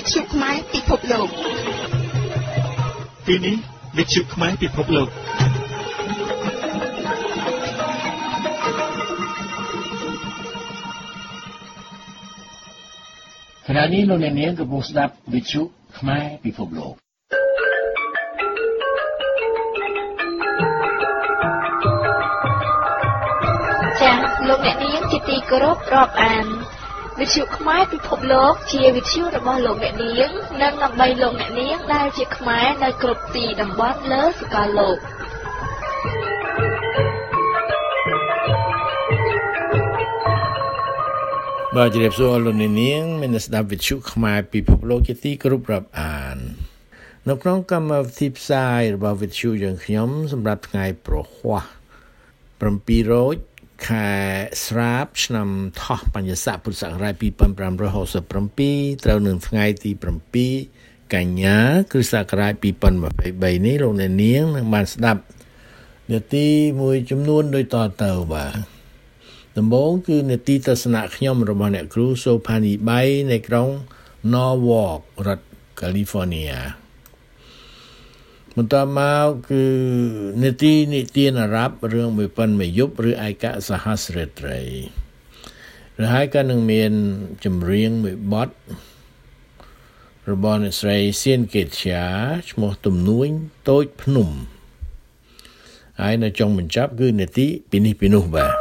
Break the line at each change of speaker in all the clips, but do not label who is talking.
ទ្យុខ្មែរពិភពលោក
ពេលនេះវិទ្យុខ្មែរពិភពលោក
ខណៈនេះលោកអ្នកនាងកំពុងស្ដាប់វិទ្យុខ្មែរពិភពលោក
ចា៎លោកអ្នកនាងជាទីគោរពរាប់អានវិទ្យុខ្មែរពិភពលោកជាវិទ្យុរបស់លោកអ្នកនាងនិងដើម្បីលោកអ្នកនាងដែលជាខ្មែរនៅគ្រប់ទីតំបន់លើសកលលោក
បាទជម្រាបសួរលោកអ្នកនាងមានស្ដាប់វិទ្យុខ្មែរពិភពលោកជាទីគោរពរាប់អាននៅក្នុងកម្មវិធីផ្សាយរបស់វិទ្យុយើងខ្ញុំសម្រាប់ថ្ងៃប្រហ័ស7រោចខែស្រាបឆ្នាំថោះបញ្ញស័កពុទ្ធសករាជ2567ត្រូវនឹងថ្ងៃទី7កញ្ញាគ្រិស្តសករាជ2023នេះលោកអ្នកនាងនឹងបានស្ដាប់នាទីមួយចំនួនដូចតទៅបាទដំបូងគឺនាទីទស្សនៈខ្ញុំរបស់អ្នកគ្រូសូផានីបៃនៅក្រុង Norwalk រដ្ឋ California បន្តមកគឺនាទីនិទានអារ៉ាប់រឿងមួយប៉ុនមួយយប់ឬឯកសហស្រាត្រីហើយហើយក៏នឹងមានចម្រៀងមួយបទរបស់អ្នកស្រីសៀនកេតជាឈ្មោះទំនួញតូចភ្នំហើយនៅចុងបញ្ចប់គឺនាទីពីនេះពីនោះបាទ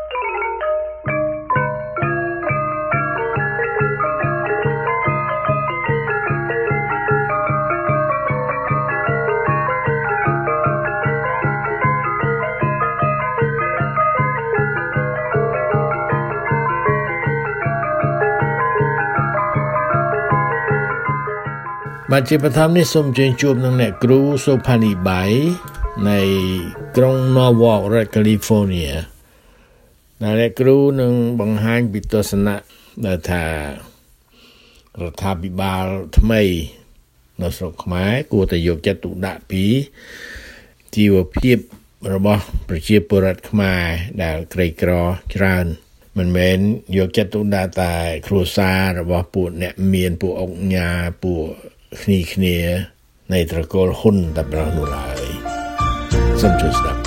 បាទជាបឋមនេះសូមអញ្ជើញជួបនឹងអ្នកគ្រូសូផានីបៃនៃក្រុង Norwalk រដ្ឋ California ដែលអ្នកគ្រូនឹងបង្ហាញពីទស្សនៈដែលថារដ្ឋាភិបាលថ្មីនៅស្រុកខ្មែរគួរតែយកចិត្តទុកដាក់ពីជីវភាពរបស់ប្រជាពលរដ្ឋខ្មែរដែលក្រីក្រច្រើនមិនមែនយកចិត្តទុកដាក់តែគ្រួសាររបស់ពួកអ្នកមានពួកអង្គញាពួកគ្នានៃត្រកូលហ៊ុនតែប្រនោះឡើយសូមជួយស្ដាប់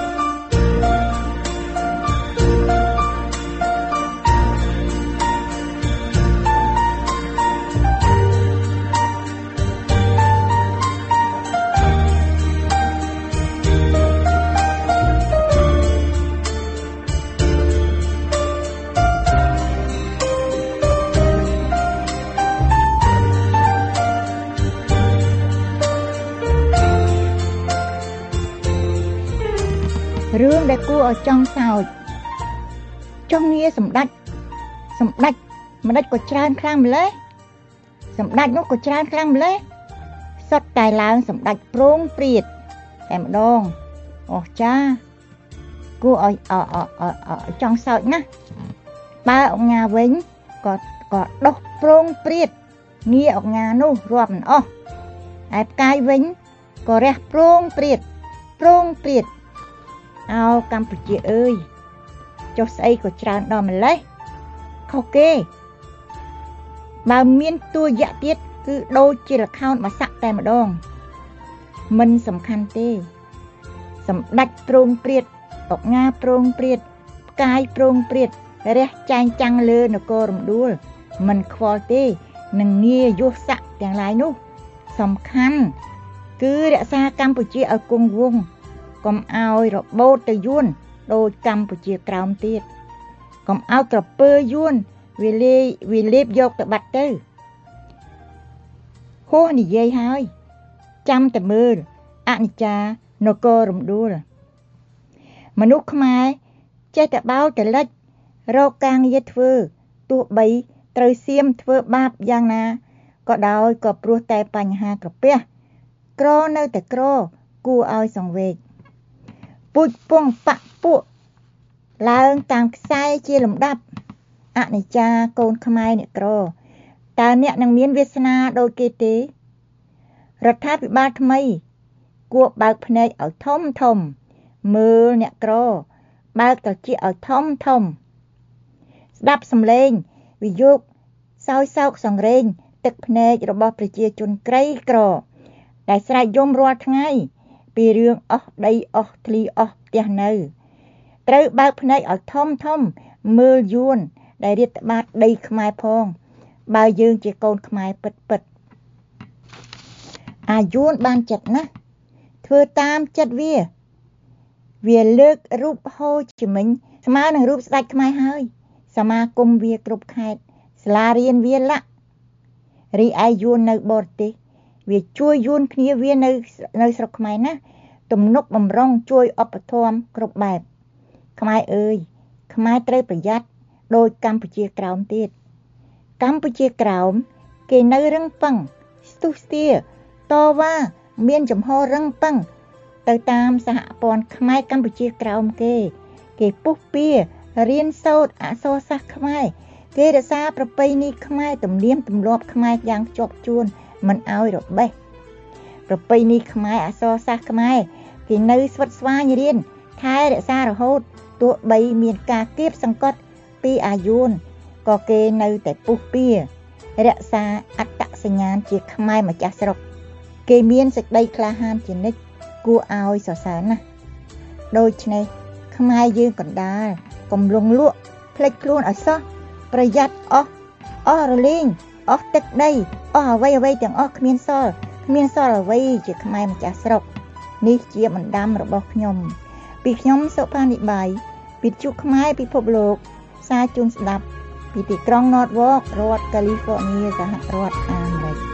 រឿងដែលគួរឲ្យចង់សោចចង់ងារសម្ដេចម្ដេចក៏ច្រើនខ្លាំងម្ល៉េះសម្ដេចនោះក៏ច្រើនខ្លាំងម្ល៉េះសុទ្ធតែឡើងសម្ដេចប្រងព្រាតតែម្ដងអស់ចាគួរឲ្យចង់សោចណាស់បើអង្គញាវិញក៏ដុសប្រងព្រាតងារអង្គញានោះរាប់មិនអស់ហើយផ្កាយវិញក៏រះប្រងព្រាតអោកម្ពុជាអើយចុះស្អីក៏ច្រើនដល់ម្លេះខុសគេបើមានតួយៈទៀតគឺដូចជាល្ខោនបាសាក់តែម្ដងមិនសំខាន់ទេសម្ដេចប្រងព្រាតអង្គញាប្រងព្រាតផ្កាយប្រងព្រាតរះចែងចាំងលើនគររំដួលមិនខ្វល់ទេនឹងងារយុស័កទាំងឡាយនោះសំខាន់គឺរក្សាកម្ពុជាឲ្យគង់វង្សកុំឲ្យរបូតទៅយួនដូចកម្ពុជាក្រោមទៀតកុំឲ្យក្រពើយួនវាលេបយកទៅបាត់ទៅហួសនិយាយហើយចាំតែមើលអនិច្ចានគររំដួលមនុស្សខ្មែរចេះតែបោកតែលិចរកការងារធ្វើទោះបីត្រូវសៀមធ្វើបាបយ៉ាងណាក៏ដោយក៏ព្រោះតែបញ្ហាក្រពះក្រនៅតែក្រគួរឲ្យសង្វេគពូជពងបៈពួកឡើងតាមខ្សែជាលំដាប់អនិច្ចាកូនខ្មែរអ្នកក្រតើអ្នកនឹងមានវាសនាដូចគេទេរដ្ឋាភិបាលថ្មីគួរបើកភ្នែកឲ្យធំមើលអ្នកក្របើកត្រចៀកឲ្យធំស្ដាប់សំឡេងវិយោគសោយសោកសង្រេងទឹកភ្នែករបស់ប្រជាជនក្រីក្រដែលស្រែកយំរាល់ថ្ងៃពីរឿងអស់ដីអស់ធ្លីអស់ផ្ទះនៅត្រូវបើកភ្នែកឲ្យធំមើលយួនដែលរាតត្បាតដីខ្មែរផងបើយើងជាកូនខ្មែរពិតអាយួនបានចិត្តណាស់ធ្វើតាមចិត្តវាលើករូបហូជីមិញស្មើនឹងរូបស្ដេចខ្មែរហើយសមាគមវាគ្រប់ខេត្តសាលារៀនវាលាក់រីឯយួននៅបរទេសវាជួយយួនគ្នាវានៅស្រុកខ្មែរណាទំនុកបំរុងជួយឧបត្ថម្ភគ្រប់បែបខ្មែរអើយខ្មែរត្រូវប្រយ័ត្នដោយកម្ពុជាក្រោមទៀតកម្ពុជាក្រោមគេនៅរឹងប៉ឹងស្ទុះស្ទាតវ៉ាមានចំហររឹងប៉ឹងទៅតាមសហព័ន្ធខ្មែរកម្ពុជាក្រោមគេពុះពៀរៀនសូត្រអក្សរសាស្ត្រខ្មែរគេរក្សាប្រពៃណីខ្មែរទំនៀមទម្លាប់ខ្មែរយ៉ាងខ្ជាប់ខ្ជួនមិនឲ្យរបេះប្រពៃណីខ្មែរអក្សរសាស្ត្រខ្មែរគេនៅស្វិតស្វាញរៀនថែរក្សារហូតទោះបីមានការគៀបសង្កត់ពីអាយួនក៏គេនៅតែពុះពៀរក្សាអត្តសញ្ញាណជាខ្មែរម្ចាស់ស្រុកគេមានសេចក្តីក្លាហានជានិច្ចគួរឲ្យសរសើរណាស់ដូច្នេះខ្មែរយើងកណ្ដាលកំលងលក់ផ្លេចខ្លួនឲ្យសោះប្រយ័ត្នអស់រលែងអស់ទឹកដីអស់អ្វីទាំងអស់គ្មានសល់អ្វីជាខ្មែរម្ចាស់ស្រុកនេះជាបណ្ដាំរបស់ខ្ញុំពីខ្ញុំសុផានិបាយវិទ្យុខ្មែរពិភពលោកសារជូនស្ដាប់ពីទីក្រុង Norwalk រដ្ឋ California សហរដ្ឋអាមេរិក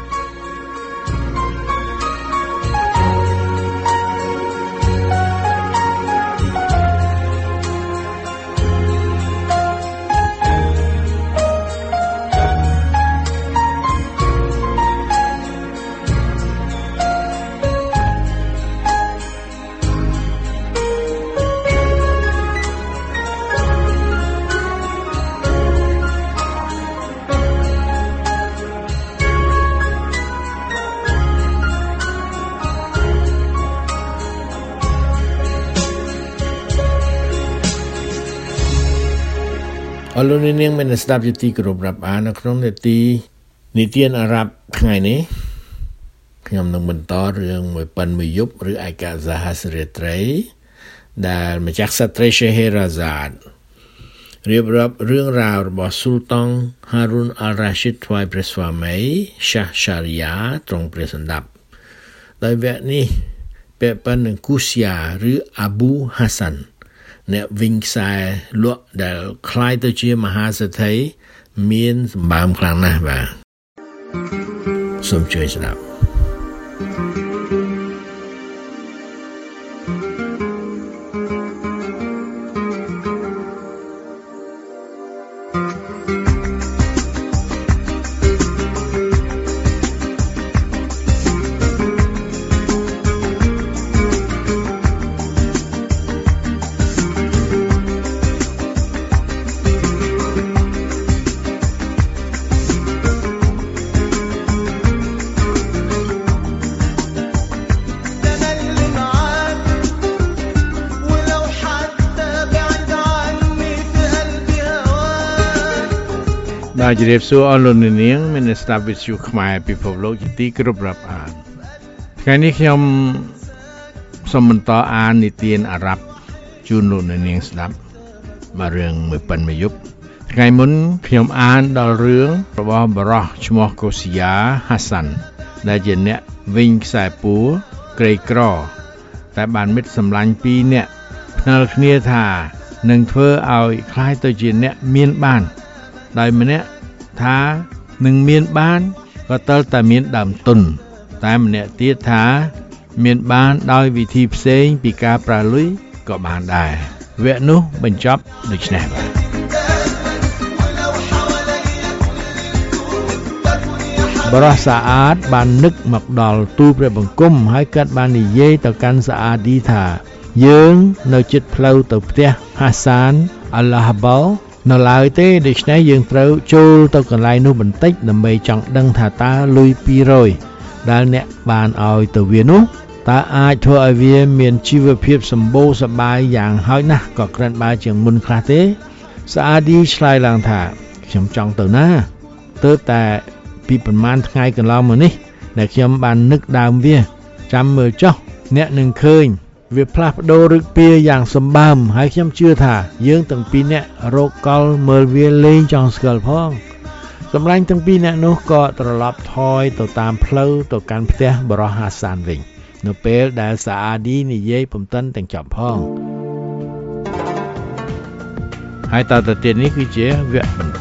អរលោកនាងមានស្ដាប់ជាទីគោរពរាប់អាននៅក្នុងនេតិនិទានអារ៉ាប់ថ្ងៃនេះខ្ញុំនឹងបន្តរឿងមួយប៉ិនមួយយប់ឬឯកសាររាត្រីដែលម្ចាស់ក្សត្រី Scheherazade រៀបរាប់រឿងរ៉ាវរបស់ស៊ុលតាន Harun al-Rashid ថ្វាយព្រះស្វាមី Shah Shariah ទ្រង់ព្រះសណ្ដាប់ដោយវគ្គនេះពាក់ព័ន្ធនឹងគូសយ៉ាឬ Abu Hassanអ្នកវិញខ្សែលក់ដែលคล้ายទៅជាមហាសេដ្ឋីមានសម្បើមខ្លាំងណាស់បាទសូមជួយស្ដាប់បាទជម្រាបសួរអស់លោកអ្នកនាងមានស្ដាប់វិទ្យុខ្មែរពិភពលោកជាទីគោរពរាប់អានថ្ងៃនេះខ្ញុំសូមបន្តអាននិទានអារ៉ាប់ជូនលោកអ្នកនាងស្ដាប់បាទរឿងមួយប៉ិនមួយយប់ថ្ងៃមុនខ្ញុំអានដល់រឿងរបស់បរោះឈ្មោះកូសយ៉ាហាសាន់ដែលជាអ្នកវិញខ្សែពួរក្រីក្រតែបានមិត្តសម្លាញ់2នាក់ផ្នើគ្នាថានឹងធ្វើឲ្យคล้ายទៅជាអ្នកមានបានដោយម្នាក់ថានឹងមានបានក៏តើតែមានដើមទុនតែម្នាក់ទៀតថាមានបានដោយវិធីផ្សេងពីការប្រើលុយក៏បានដែរវគ្គនោះបញ្ចប់ដូចនេះបាទបរោះសាអាតបាននឹកមកដល់ទូលព្រះបង្គំហើយគាត់បាននិយាយទៅកាន់សាអាឌីថាយើងនៅជិតផ្លូវទៅផ្ទះហាសានអាល់ឡាហបលនៅឡើយទេដូច្នេះយើងត្រូវចូលទៅកន្លែងនោះបន្តិចដើម្បីចង់ដឹងថាតើលុយ200ដែលអ្នកបានឲ្យទៅវានោះតើអាចធ្វើឲ្យវាមានជីវភាពសម្បូរសប្បាយយ៉ាងហោចណាស់ក៏ក្រិនបើជាងមុនខ្លះទេសាអាឌីឆ្លើយឡើងថាខ្ញុំចង់ទៅណាទើបតែពីប្រមាណថ្ងៃកន្លងមកនេះដែលខ្ញុំបាននឹកដើមវាចាំមើលចុះអ្នកនឹងឃើញវាផ្លាស់ប្ដូរឫកពាយ៉ាងសម្បើមហើយខ្ញុំជឿថាយើងទាំងពីរអ្នករកកលមើលវាលេងចង់ស្គាល់ផងសម្លាញ់ទាំងពីរអ្នកនោះក៏ត្រឡប់ថយទៅតាមផ្លូវទៅកាន់ផ្ទះបរោះហាសានវិញនៅពេលដែលសាអាឌីនិយាយពុំទាន់ទាំងចប់ផងហើយតទៅទៀតនេះគឺជាវគ្គបន្ត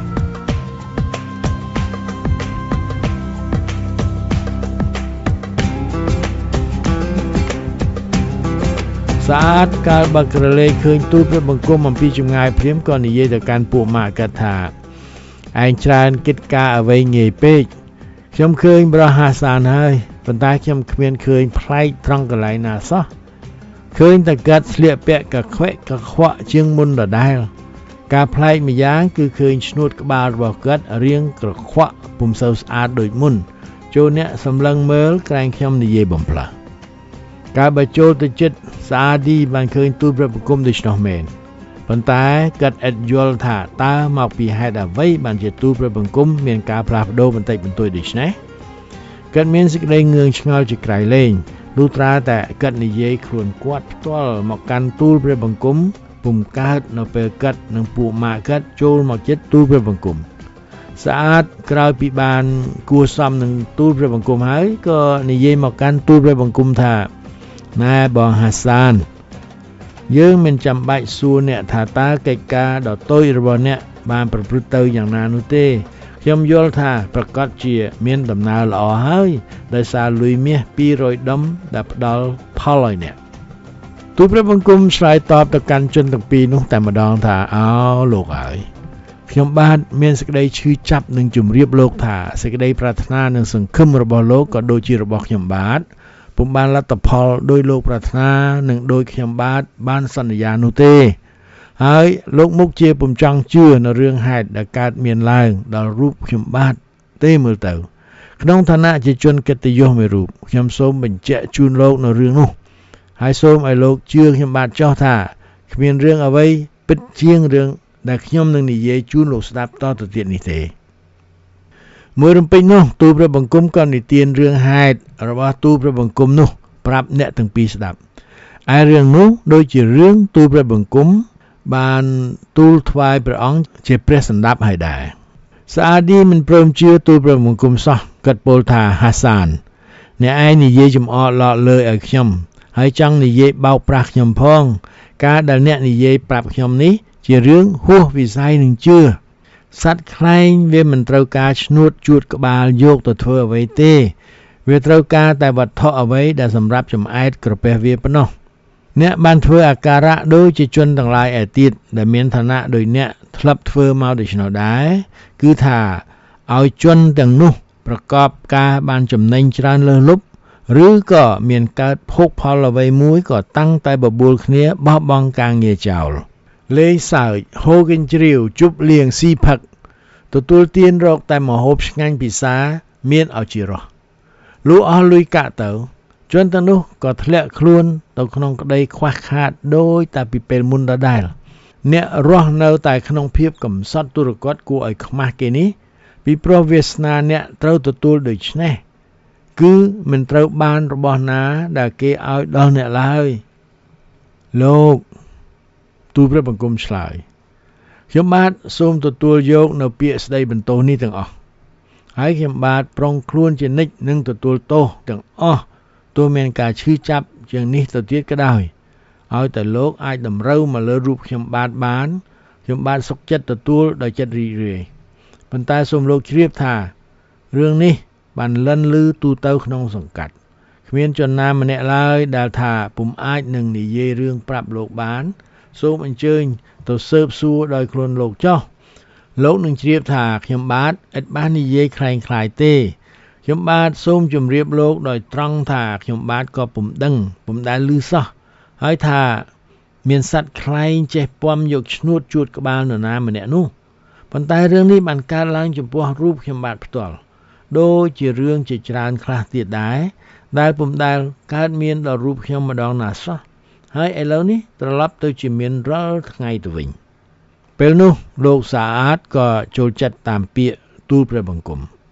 សាអាតកាលបើក្រឡេកឃើញទូលព្រះបង្គំអំពីចម្ងាយព្រាមក៏និយាយទៅកាន់ពួកម៉ាកកាត់ថាឯងច្រើនគិតការអ្វីងាយពេកខ្ញុំឃើញបរោះហាសានហើយប៉ុន្តែខ្ញុំគ្មានឃើញប្លែកត្រង់កន្លែងណាសោះឃើញតែកាត់ស្លៀកពាក់កខ្វែកកខ្វក់ជាងមុនដដែលការប្លែកម្យ៉ាងគឺឃើញឈ្នួតក្បាលរបស់គាត់រាងក្រខ្វក់ពុំសូវស្អាតដូចមុនចូលអ្នកសម្លឹងមើលក្រែងខ្ញុំនិយាយបំផ្លាស់កាលបើចូលទៅចិត្តសាអាឌីបានឃើញទូលព្រះបង្គំដូច្នោះមែនប៉ុន្តែគាត់ឥតយល់ថាតើមកពីហេតុអ្វីបានជាទូលព្រះបង្គំមានការផ្លាស់ប្ដូរបន្តិចបន្តួចដូច្នេះគាត់មានសេចក្តីងឿងឆ្ងល់ជាក្រៃលែងលុះត្រាតែគាត់និយាយខ្លួនគាត់ផ្ទាល់មកកាន់ទូលព្រះបង្គំពុំកើតនៅពេលគាត់និងពួកម៉ាក់គាត់ចូលមកចិត្តទូលព្រះបង្គំស្អាតក្រោយពីបានគួរសមនឹងទូលព្រះបង្គំហើយក៏និយាយមកកាន់ទូលព្រះបង្គំថាណែបងហាសានយើងមិនចាំបាច់សួរអ្នកថាតើកិច្ចការដ៏តូចរបស់អ្នកបានប្រព្រឹត្តទៅយ៉ាងណានោះទេខ្ញុំយល់ថាប្រកាសជាមានដំណើរល្អហើយដោយសារលុយមាស200ដុំដែលផ្ដល់ផលឲ្យអ្នកទូលព្រះបង្គំឆ្លើយតបទៅកាន់ជនទាំងពីរនោះតែម្ដងថាអោលោកហើយខ្ញុំបាទមានសេចក្តីឈឺចាប់នឹងជម្រាបលោកថាសេចក្តីប្រាថ្នានិងសង្ឃឹមរបស់លោកក៏ដូចជារបស់ខ្ញុំបាទពុំបានលទ្ធផលដោយលោកប្រាថ្នានិងដោយខ្ញុំបាទបានសន្យានោះទេហើយលោកមុខជាពុំចង់ជឿនៅរឿងហេតុដែលកើតមានឡើងដល់រូបខ្ញុំបាទទេមើលទៅក្នុងឋានៈជាជនកិត្តិយសមួយរូបខ្ញុំសូមបញ្ជាក់ជូនលោកនៅរឿងនោះហើយសូមឲ្យលោកជឿខ្ញុំបាទចោះថាគ្មានរឿងអ្វីពិតជាងរឿងដែលខ្ញុំនឹងនិយាយជូនលោកស្ដាប់តទៅទៀតនេះទេមួយរំពេចនោះទូលព្រះបង្គំក៏និទានរឿងហេតុរបស់ទូលព្រះបង្គំនោះប្រាប់អ្នកទាំងពីរស្ដាប់ឯរឿងនោះដូចជារឿងទូលព្រះបង្គំបានទូលថ្វាយព្រះអង្គជាព្រះសណ្ដាប់ហើយដែរសាអាឌីមិនព្រមជឿទូលព្រះបង្គំសោះគាត់ពោលថាហាសានអ្នកឯងនិយាយចំអកឡកលើឲ្យខ្ញុំហើយចង់និយាយបោកប្រាស់ខ្ញុំផងការដែលអ្នកនិយាយប្រាប់ខ្ញុំនេះជារឿងហួសវិស័យនឹងជឿសត្វខ្លែងវាមិនត្រូវការឈ្នួតជួតក្បាលយកទៅធ្វើអ្វីទេវាត្រូវការតែវត្ថុអ្វីដែលសម្រាប់ចំអែតក្រពះវាប៉ុណ្ណោះអ្នកបានធ្វើអាការៈដូចជាជនទាំងឡាយឯទៀតដែលមានឋានៈដោយអ្នកធ្លាប់ធ្វើមកដូច្នោះដែរគឺថាឲ្យជនទាំងនោះប្រកបការបានចំណេញច្រើនលើសលប់ឬក៏មានកើតភោគផលអ្វីមួយក៏តាំងតែបបួលគ្នាបោះបង់ការងារចោលលេងសើចហូរកញ្ជ្រៀវជប់លៀងស៊ីផឹកទទួលទានរកតែម្ហូបឆ្ងាញ់ពិសាមានឲ្យជារសលុះអស់លុយកាក់ទៅជនទាំងនោះក៏ធ្លាក់ខ្លួនទៅក្នុងក្តីខ្វះខាតដោយតែពីពេលមុនដដែលអ្នករស់នៅតែក្នុងភាពកំសត់ទុរគតគួរឲ្យខ្មាស់គេនេះពីព្រោះវាសនាអ្នកត្រូវទទួលដូច្នេះគឺមិនត្រូវបានរបស់ណាដែលគេឲ្យដល់អ្នកឡើយលោកទូលព្រះបង្គំឆ្លើយខ្ញុំបាទសូមទទួលយកនៅពាក្យស្ដីបន្ទោសនេះទាំងអស់ហើយខ្ញុំបាទប្រុងខ្លួនជានិច្ចនឹងទទួលទោសទាំងអស់ទោះមានការឈឺចាប់ជាងនេះទៅទៀតក៏ដោយឲ្យតែលោកអាចតម្រូវមកលើរូបខ្ញុំបាទបានខ្ញុំបាទសុខចិត្តទទួលដោយចិត្តរីករាយប៉ុន្តែសូមលោកជ្រាបថារឿងនេះបានលិនឮទូទៅក្នុងសង្កាត់គ្មានជនណាម្នាក់ឡើយដែលថាពុំអាចនឹងនិយាយរឿងប្រាប់លោកបានសូមអញ្ជើញទៅស៊ើបសួរដោយខ្លួនលោកចោះលោកនឹងជ្រាបថាខ្ញុំបាទឥតបាននិយាយคล้ายៗទេខ្ញុំបាទសូមជម្រាបលោកដោយត្រង់ថាខ្ញុំបាទក៏ពុំដឹងពុំដែលឮសោះហើយថាមានសត្វខ្លែងចេះពំយកឈ្នួតជួតក្បាលនរណាម្នាក់នោះប៉ុន្តែរឿងនេះបានកើតឡើងចំពោះរូបខ្ញុំបាទផ្ទាល់ដូចជារឿងជាច្រើនខ្លះទៀតដែរដែលពុំដែលកើតមានដល់រូបខ្ញុំម្ដងណាសោះហើយឥឡូវនេះត្រឡប់ទៅជាមានរាល់ថ្ងៃទៅវិញពេលនោះលោកសាអាតក៏ចូលចិត្តតាមពាក្យទូលព្រះបង្គំ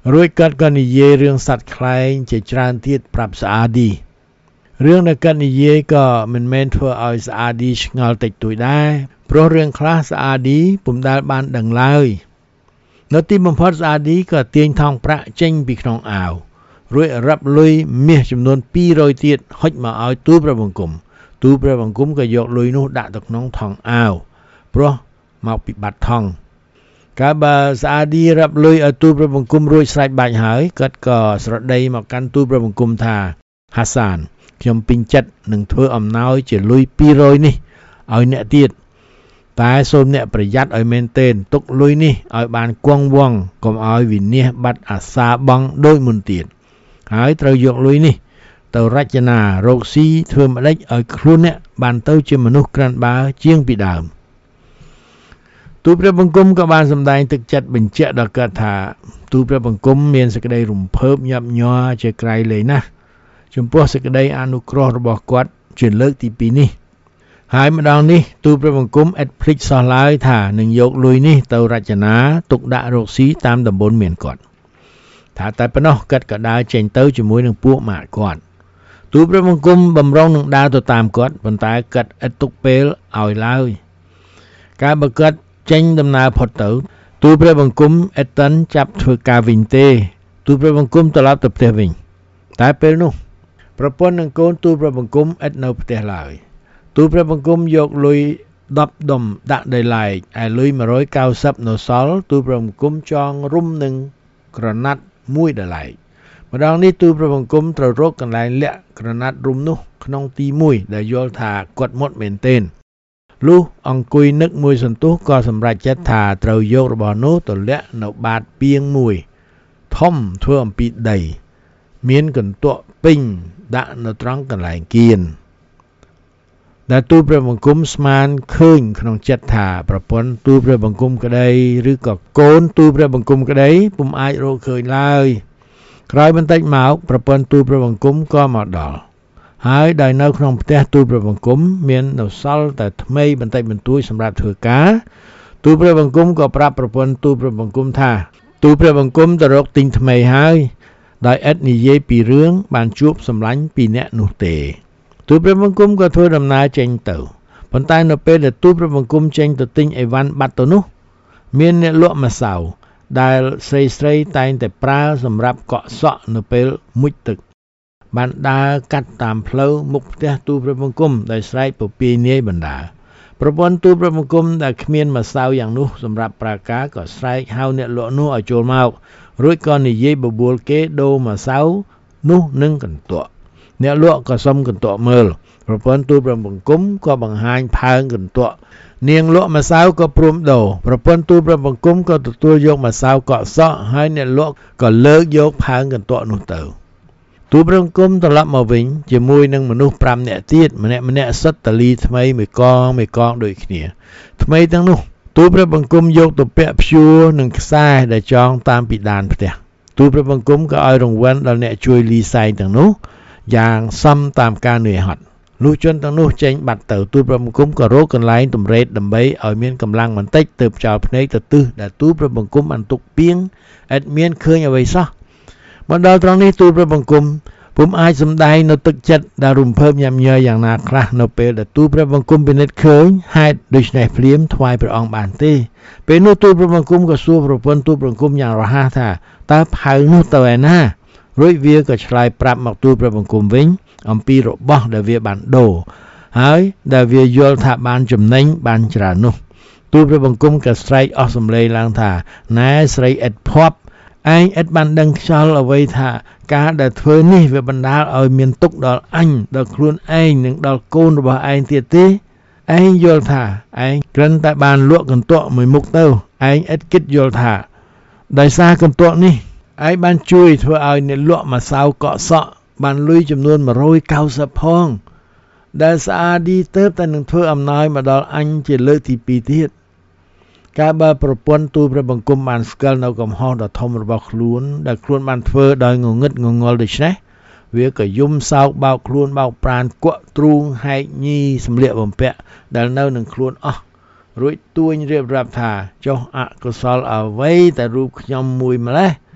រួចគាត់ក៏និយាយរឿងសត្វខ្លែងជាច្រើនទៀតប្រាប់ស្អាឌីរឿងដែលគាត់និយាយក៏មិនមែនធ្វើឲ្យស្អាឌីឆ្ងល់តិចតួចដែរព្រោះរឿងខ្លះស្អាឌីពុំដែលបានដឹងឡើយនៅទីបំផុតស្អាឌីក៏ទាញថង់ប្រាក់ចេញពីក្នុងអាវរួចរាប់លុយមាសចំនួន200ទៀតហុចមកឲ្យទូលព្រះបង្គំទូលព្រះបង្គំក៏យកលុយនោះដាក់ទៅក្នុងថង់អាវព្រោះមកពីបាត់ថង់កាលបើស្អាឌីរាប់លុយឲ្យទូលព្រះបង្គំរួចស្រេចបាច់ហើយគាត់ក៏ស្រដីមកកាន់ទូលព្រះបង្គំថាហាសានខ្ញុំពេញចិត្តនឹងធ្វើអំណោយជាលុយ200នេះឲ្យអ្នកទៀតតែសូមអ្នកប្រយ័ត្នឲ្យមែនទែនទុកលុយនេះឲ្យបានគង់វង្សកុំឲ្យវិនាសបាត់អាសាបង់ដូចមុនទៀតហើយត្រូវយកលុយនេះទៅរចនារកស៊ីធ្វើម្ដេចឲ្យខ្លួនអ្នកបានទៅជាមនុស្សក្រាន់បើជាងពីដើមទូលព្រះបង្គំក៏បានសម្ដែងទឹកចិត្តបញ្ជាក់ដល់គាត់ថាទូលព្រះបង្គំមានសេចក្តីរំភើបញាប់ញ័រជាក្រៃលែងណាស់ចំពោះសេចក្តីអនុគ្រោះរបស់គាត់ជាលើកទី2នេះហើយម្ដងនេះទូលព្រះបង្គំឥតភ្លេចសោះឡើយថានឹងយកលុយនេះទៅរចនាទុកដាក់រកស៊ីតាមតំបន់មានគាត់ថាតែប៉ុណ្ណោះគាត់ក៏ដើរចេញទៅជាមួយនឹងពួកម៉ាក់គាត់ទូលព្រះបង្គំបំរុងនឹងដើរទៅតាមគាត់ប៉ុន្តែគាត់ឥតទុកពេលឲ្យឡើយកាលបើគាត់ចេញដំណើរផុតទៅទូលព្រះបង្គំឥតតិនចាប់ធ្វើការវិញទេទូលព្រះបង្គំត្រឡប់ទៅផ្ទះវិញតែពេលនោះប្រពន្ធនិងកូនទូលព្រះបង្គំឥតនៅផ្ទះឡើយទូលព្រះបង្គំយកលុយ10ដុំដាក់ដោយឡែកឯលុយ190នៅសល់ទូលព្រះបង្គំចងរុំនឹងក្រណាត់មួយដោយឡែកម្ដងនេះទូលព្រះបង្គំត្រូវរកកន្លែងលាក់ក្រណាត់រុំនោះក្នុងទី1ដែលយល់ថាគាត់មុតមែនទែនលុះអង្គុយនឹកមួយសន្ទុះក៏សម្រេចចិត្តថាត្រូវយករបស់នោះទៅលាក់នៅបាតពាងមួយធំធ្វើអំពីដីមានកន្ទក់ពេញដាក់នៅត្រង់កន្លែងគៀនដែលទូលព្រះបង្គំស្មានឃើញក្នុងចិត្តថាប្រពន្ធទូលព្រះបង្គំក្តីឬក៏កូនទូលព្រះបង្គំក្តីពុំអាចរកឃើញឡើយក្រោយបន្តិចមកប្រពន្ធទូលព្រះបង្គំក៏មកដល់ហើយដោយនៅក្នុងផ្ទះទូលព្រះបង្គំមាននៅសល់តែថ្មីបន្តិចបន្តួចសម្រាប់ធ្វើការទូលព្រះបង្គំក៏ប្រាប់ប្រពន្ធទូលព្រះបង្គំថាទូលព្រះបង្គំទៅរកទិញថ្មីហើយដោយឥតនិយាយពីរឿងបានជួបសម្លាញ់ពីអ្នកនោះទេទូលព្រះបង្គំក៏ធ្វើដំណើរចេញទៅប៉ុន្តែនៅពេលដែលទូលព្រះបង្គំចេញទៅទិញអីវ៉ាន់បាត់ទៅនោះមានអ្នកលក់ម្សៅដែលស្រីតែងតែប្រើសម្រាប់កក់សក់នៅពេលមុជទឹកបានដើរកាត់តាមផ្លូវមុខផ្ទះទូលព្រះបង្គំដោយស្រែកពពាយនាយបណ្ដាប្រពន្ធទូលព្រះបង្គំដែលគ្មានម្សៅយ៉ាងនោះសម្រាប់ប្រើការក៏ស្រែកហៅអ្នកលក់នោះឲ្យចូលមករួចក៏និយាយបបួលគេដូរម្សៅនោះនឹងកន្ទក់អ្នកលក់ក៏សុំកន្ទក់មើលប្រពន្ធទូលព្រះបង្គំក៏បង្ហាញផើងកន្ទក់នាងលក់ម្សៅក៏ព្រមដូរប្រពន្ធទូលព្រះបង្គំក៏ទទួលយកម្សៅកក់សក់ហើយអ្នកលក់ក៏លើកយកផើងកន្ទក់នោះទៅទូលព្រះបង្គំត្រឡប់មកវិញជាមួយនឹងមនុស្ស5នាក់ទៀតម្នាក់សុទ្ធតលីថ្មីមួយកងដូចគ្នាថ្មីទាំងនោះទូលព្រះបង្គំយកទៅពាក់ព្យួរនិងខ្សែដែលចងតាមពីដានផ្ទះទូលព្រះបង្គំក៏ឲ្យរង្វាន់ដល់អ្នកជួយលីសែងទាំងនោះយ៉ាងសមតាមការនឿយហត់លុះជនទាំងនោះចេញបាត់ទៅទូលព្រះបង្គំក៏រកកន្លែងតម្រេតដើម្បីឲ្យមានកម្លាំងបន្តិចទើបចោលភ្នែកទៅទិសដែលទូលព្រះបង្គំបានទុកពាងឥតមានឃើញអ្វីសោះមកដល់ត្រង់នេះទូលព្រះបង្គំពុំអាចសម្ដែងនៅទឹកចិត្តដែលរំភើបញាប់ញ័រយ៉ាងណាខ្លះនៅពេលដែលទូលព្រះបង្គំពិនិត្យឃើញហេតុដូច្នេះភ្លាមថ្វាយព្រះអង្គបានទេពេលនោះទូលព្រះបង្គំក៏សួរប្រពន្ធទូលព្រះបង្គំយ៉ាងរហ័សថាតើផៅនោះទៅឯណារួចវាក៏ឆ្លើយប្រាប់មកទូលព្រះបង្គំវិញអំពីរបស់ដែលវាបានដូរហើយដែលវាយល់ថាបានចំណេញបានច្រើននោះទូលព្រះបង្គំក៏ស្រែកអស់សម្លេងឡើងថាណែស្រីឥតភ័ព្វឯងឥតបានដឹងខ្យល់អ្វីថាការដែលធ្វើនេះវាបណ្ដាលឲ្យមានទុក្ខដល់អញដល់ខ្លួនឯងនិងដល់កូនរបស់ឯងទៀតទេឯងយល់ថាឯងគ្រាន់តែបានលក់កន្ទក់មួយមុខទៅឯងឥតគិតយល់ថាដោយសារកន្ទក់នេះឯងបានជួយធ្វើឲ្យអ្នកលក់ម្សៅកក់សក់បានលុយចំនួន190ផងដែលស្អាឌីទៅតែនឹងធ្វើអំណោយមកដល់អញជាលើកទី2ទៀតកាលបើប្រពន្ធទូលព្រះបង្គំបានស្គាល់នៅកំហុសដ៏ធំរបស់ខ្លួនដែលខ្លួនបានធ្វើដោយងងឹតងងល់ដូច្នេះវាក៏យំសោកបោកខ្លួនបោកប្រានគក់ទ្រូងហែកញីសម្លៀកបំពាក់ដែលនៅនឹងខ្លួនអស់រួចទួញរៀបរាប់ថាចុះអកុសលអ្វីតែរូបខ្ញុំមួយម្លេះ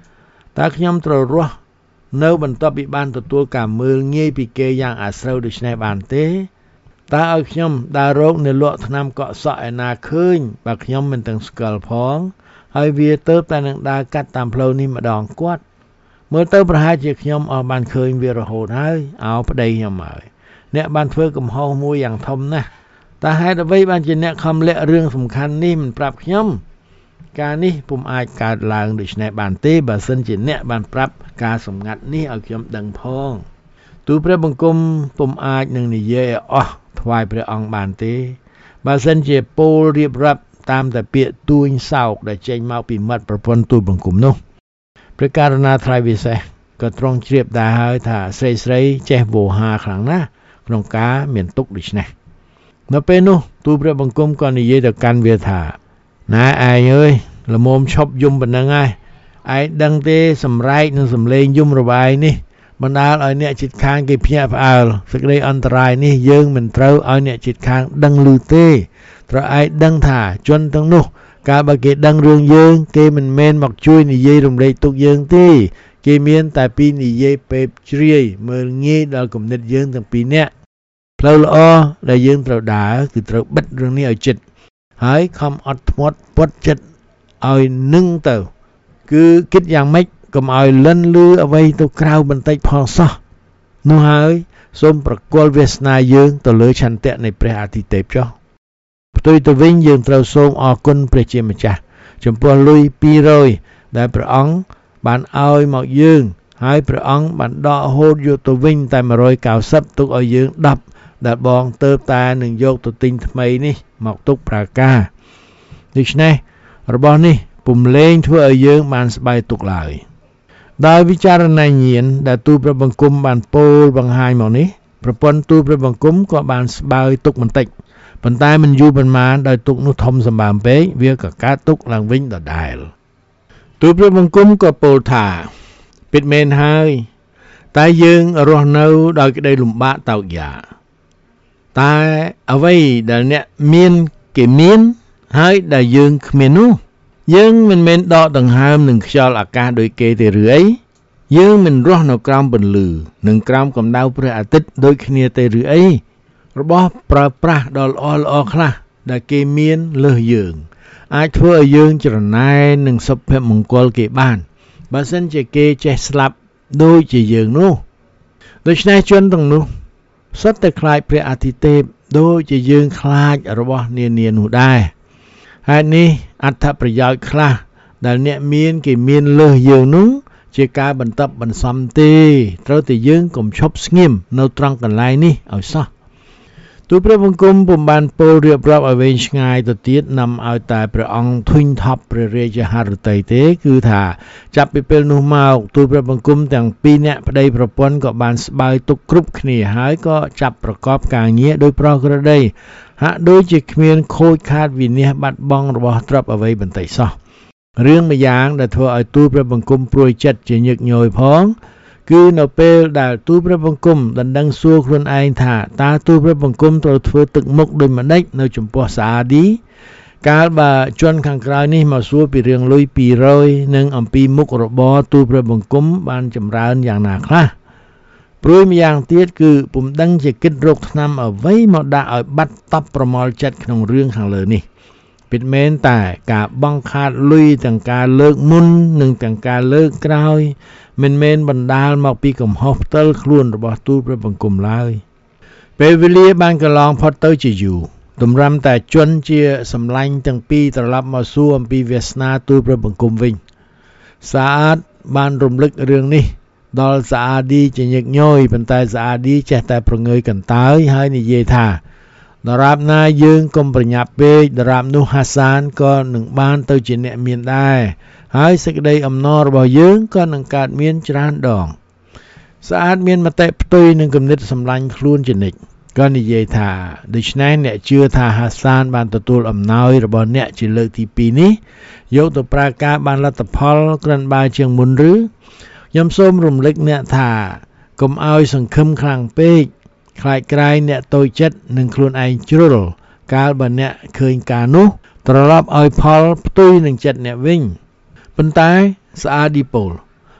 តើខ្ញុំត្រូវរស់នៅបន្ទាប់ពីបានទទួលការមើលងាយពីគេយ៉ាងអាស្រូវដូច្នេះបានទេតើឲ្យខ្ញុំដើររកនៅលក់ថ្នាំកក់សក់ឯណាឃើញបើខ្ញុំមិនទាំងស្គាល់ផងហើយវាទៅតែនឹងដើរកាត់តាមផ្លូវនេះម្ដងគាត់មើលទៅប្រហែលជាខ្ញុំអស់បានឃើញវារហូតហើយអោប្តីខ្ញុំហើយអ្នកបានធ្វើកំហុសមួយយ៉ាងធំណាស់តើហេតុអ្វីបានជាអ្នកខំលាក់រឿងសំខាន់នេះមិនប្រាប់ខ្ញុំការនេះពុំអាចកើតឡើងដូច្នេះបានទេបើសិនជាអ្នកបានប្រាប់ការសម្ងាត់នេះឲ្យខ្ញុំដឹងផងទូលព្រះបង្គំពុំអាចនឹងនិយាយឲ្យអស់ថ្វាយព្រះអង្គបានទេបើសិនជាពោលរៀបរាប់តាមតែពាក្យទួញសោកដែលចេញមកពីមាត់ប្រពន្ធទូលបង្គំនោះព្រះករុណាត្រ័យវិសេសក៏ទ្រង់ជ្រាបដែរហើយថាស្រីចេះវោហាខ្លាំងណាស់ក្នុងការមានទុកដូច្នេះនៅពេលនោះទូលព្រះបង្គំក៏និយាយទៅកាន់វាថាណែឯងអើយល្មមឈប់យំប៉ុណ្ណឹងហើយឯងដឹងទេសម្រែកនឹងសំឡេងយំរបាយនេះបណ្ដាលឲ្យអ្នកជិតខាងគេភ្ញាក់ផ្អើលសេចក្តីអន្តរាយនេះយើងមិនត្រូវឲ្យអ្នកជិតខាងដឹងឮទេត្រូវឯងដឹងថាជនទាំងនោះកាលបើគេដឹងរឿងយើងគេមិនមែនមកជួយនិយាយរំលែកទុកយើងទេគេមានតែពីនិយាយពេបជ្រាយមើលងាយដល់គំនិតយើងទាំងពីរនាក់ផ្លូវល្អដែលយើងត្រូវដើរគឺត្រូវបិទរឿងនេះឲ្យជិតហើយខំអត់ធ្មត់ពុតចិត្តឲ្យនឹងទៅគឺគិតយ៉ាងម៉េចកុំឲ្យលិនលឺអ្វីទៅក្រៅបន្តិចផងសោះនោះហើយសូមប្រគល់វាសនាយើងទៅលើឆន្ទៈនៃព្រះអាទិទេពចុះផ្ទុយទៅវិញយើងត្រូវសូមអរគុណព្រះជាម្ចាស់ចំពោះលុយ200ដែលព្រះអង្គបានឲ្យមកយើងហើយព្រះអង្គបានដកហូតយកទៅវិញតែ190ទុកឲ្យយើង10ដែលបងទៅតែនឹងយកទៅទិញថ្មីនេះមកទុកប្រើការដូច្នេះរបស់នេះពុំលែងធ្វើឲ្យយើងបានស្បាយទុកឡើយដោយវិចារណញ្ញាណដែលទូលព្រះបង្គំបានពោលបង្ហាញមកនេះប្រពន្ធទូលព្រះបង្គំក៏បានស្បើយទុកបន្តិចប៉ុន្តែមិនយូរប៉ុន្មានដោយទុកនោះធំសម្បើមពេកវាក៏កើតទុកឡើងវិញដដែលទូលព្រះបង្គំក៏ពោលថាពិតមែនហើយតែយើងរស់នៅដោយក្តីលំបាកតោកយ៉ាតែអ្វីដែលអ្នកមានគេមានហើយដែលយើងគ្មាននោះយើងមិនមែនដកដង្ហើមនឹងខ្យល់អាកាសដោយគេទេឬអីយើងមិនរស់នៅក្រោមពន្លឺនិងក្រោមកម្ដៅព្រះអាទិត្យដូចគ្នាទេឬអីរបស់ប្រើប្រាស់ដ៏ល្អខ្លះដែលគេមានលើសយើងអាចធ្វើឲ្យយើងច្រណែននឹងសុភមង្គលគេបានបើសិនជាគេចេះស្លាប់ដូចជាយើងនោះដូច្នេះជនទាំងនោះសុទ្ធតែខ្លាចព្រះអាទិទេពដូចជាយើងខ្លាចរបស់នានានោះដែរហើយនេះអត្ថប្រយោជន៍ខ្លះដែលអ្នកមានគេមានលើសយើងនោះជាការបន្តបន្សំទេត្រូវតែយើងកុំឈប់ស្ងៀមនៅត្រង់កន្លែងនេះឲ្យសោះទូលព្រះបង្គំពុំបានពោលរៀបរាប់ឲ្យវែងឆ្ងាយទៅទៀតនាំឲ្យតែព្រះអង្គធុញថប់ព្រះរាជហឫទ័យទេគឺថាចាប់ពីពេលនោះមកទូលព្រះបង្គំទាំងពីរនាក់ប្តីប្រពន្ធក៏បានស្បើយទុកគ្រប់គ្នាហើយក៏ចាប់ប្រកបការងារដោយប្រក្រតីហាក់ដូចជាគ្មានខូចខាតវិនាសបាត់បង់របស់ទ្រព្យអ្វីបន្តិចសោះរឿងម្យ៉ាងដែលធ្វើឲ្យទូលព្រះបង្គំព្រួយចិត្តជាញឹកញយផងគឺនៅពេលដែលទូលព្រះបង្គំដណ្ដឹងសួរខ្លួនឯងថាតើទូលព្រះបង្គំត្រូវធ្វើទឹកមុខដូចម្ដេចនៅចំពោះសាអាឌីកាលបើជនខាងក្រៅនេះមកសួរពីរឿងលុយ200និងអំពីមុខរបរទូលព្រះបង្គំបានចម្រើនយ៉ាងណាខ្លះព្រួយម្យ៉ាងទៀតគឺពុំដឹងជាគិតរកថ្នាំអ្វីមកដាក់ឲ្យបាត់តប់ប្រមល់ចិត្តក្នុងរឿងខាងលើនេះពិតមែនតែការបង់ខាតលុយទាំងការលើកមុននិងទាំងការលើកក្រោយមិនមែនបណ្ដាលមកពីកំហុសផ្ទាល់ខ្លួនរបស់ទូលព្រះបង្គំឡើយពេលវេលាបានកន្លងផុតទៅជាយូរតម្រាំតែជនជាសម្លាញ់ទាំងពីរត្រឡប់មកសួរអំពីវាសនាទូលព្រះបង្គំវិញសាអាតបានរំលឹករឿងនេះដល់សាអាឌីជាញឹកញយប៉ុន្តែសាអាឌីចេះតែប្រងើយកន្តើយហើយនិយាយថាដរាបណាយើងកុំប្រញាប់ពេកដរាបនោះហាសានក៏នឹងបានទៅជាអ្នកមានដែរហើយសេចក្តីអំណររបស់យើងក៏នឹងកើតមានច្រើនដងស្អាតមានមតិផ្ទុយនឹងគំនិតសម្លាញ់ខ្លួនជានិច្ចក៏និយាយថាដូច្នេះអ្នកជឿថាហាសានបានទទួលអំណោយរបស់អ្នកជាលើកទី2នេះយកទៅប្រើការបានលទ្ធផលក្រិនបើជាងមុនឬខ្ញុំសូមរំលឹកអ្នកថាកុំឲ្យសង្ឃឹមខ្លាំងពេកខ្លាចក្រែងអ្នកតូចចិត្តនឹងខ្លួនឯងជ្រុលកាលបើអ្នកឃើញការនោះត្រឡប់ឲ្យផលផ្ទុយនឹងចិត្តអ្នកវិញប៉ុន្តែស្អាឌីពូល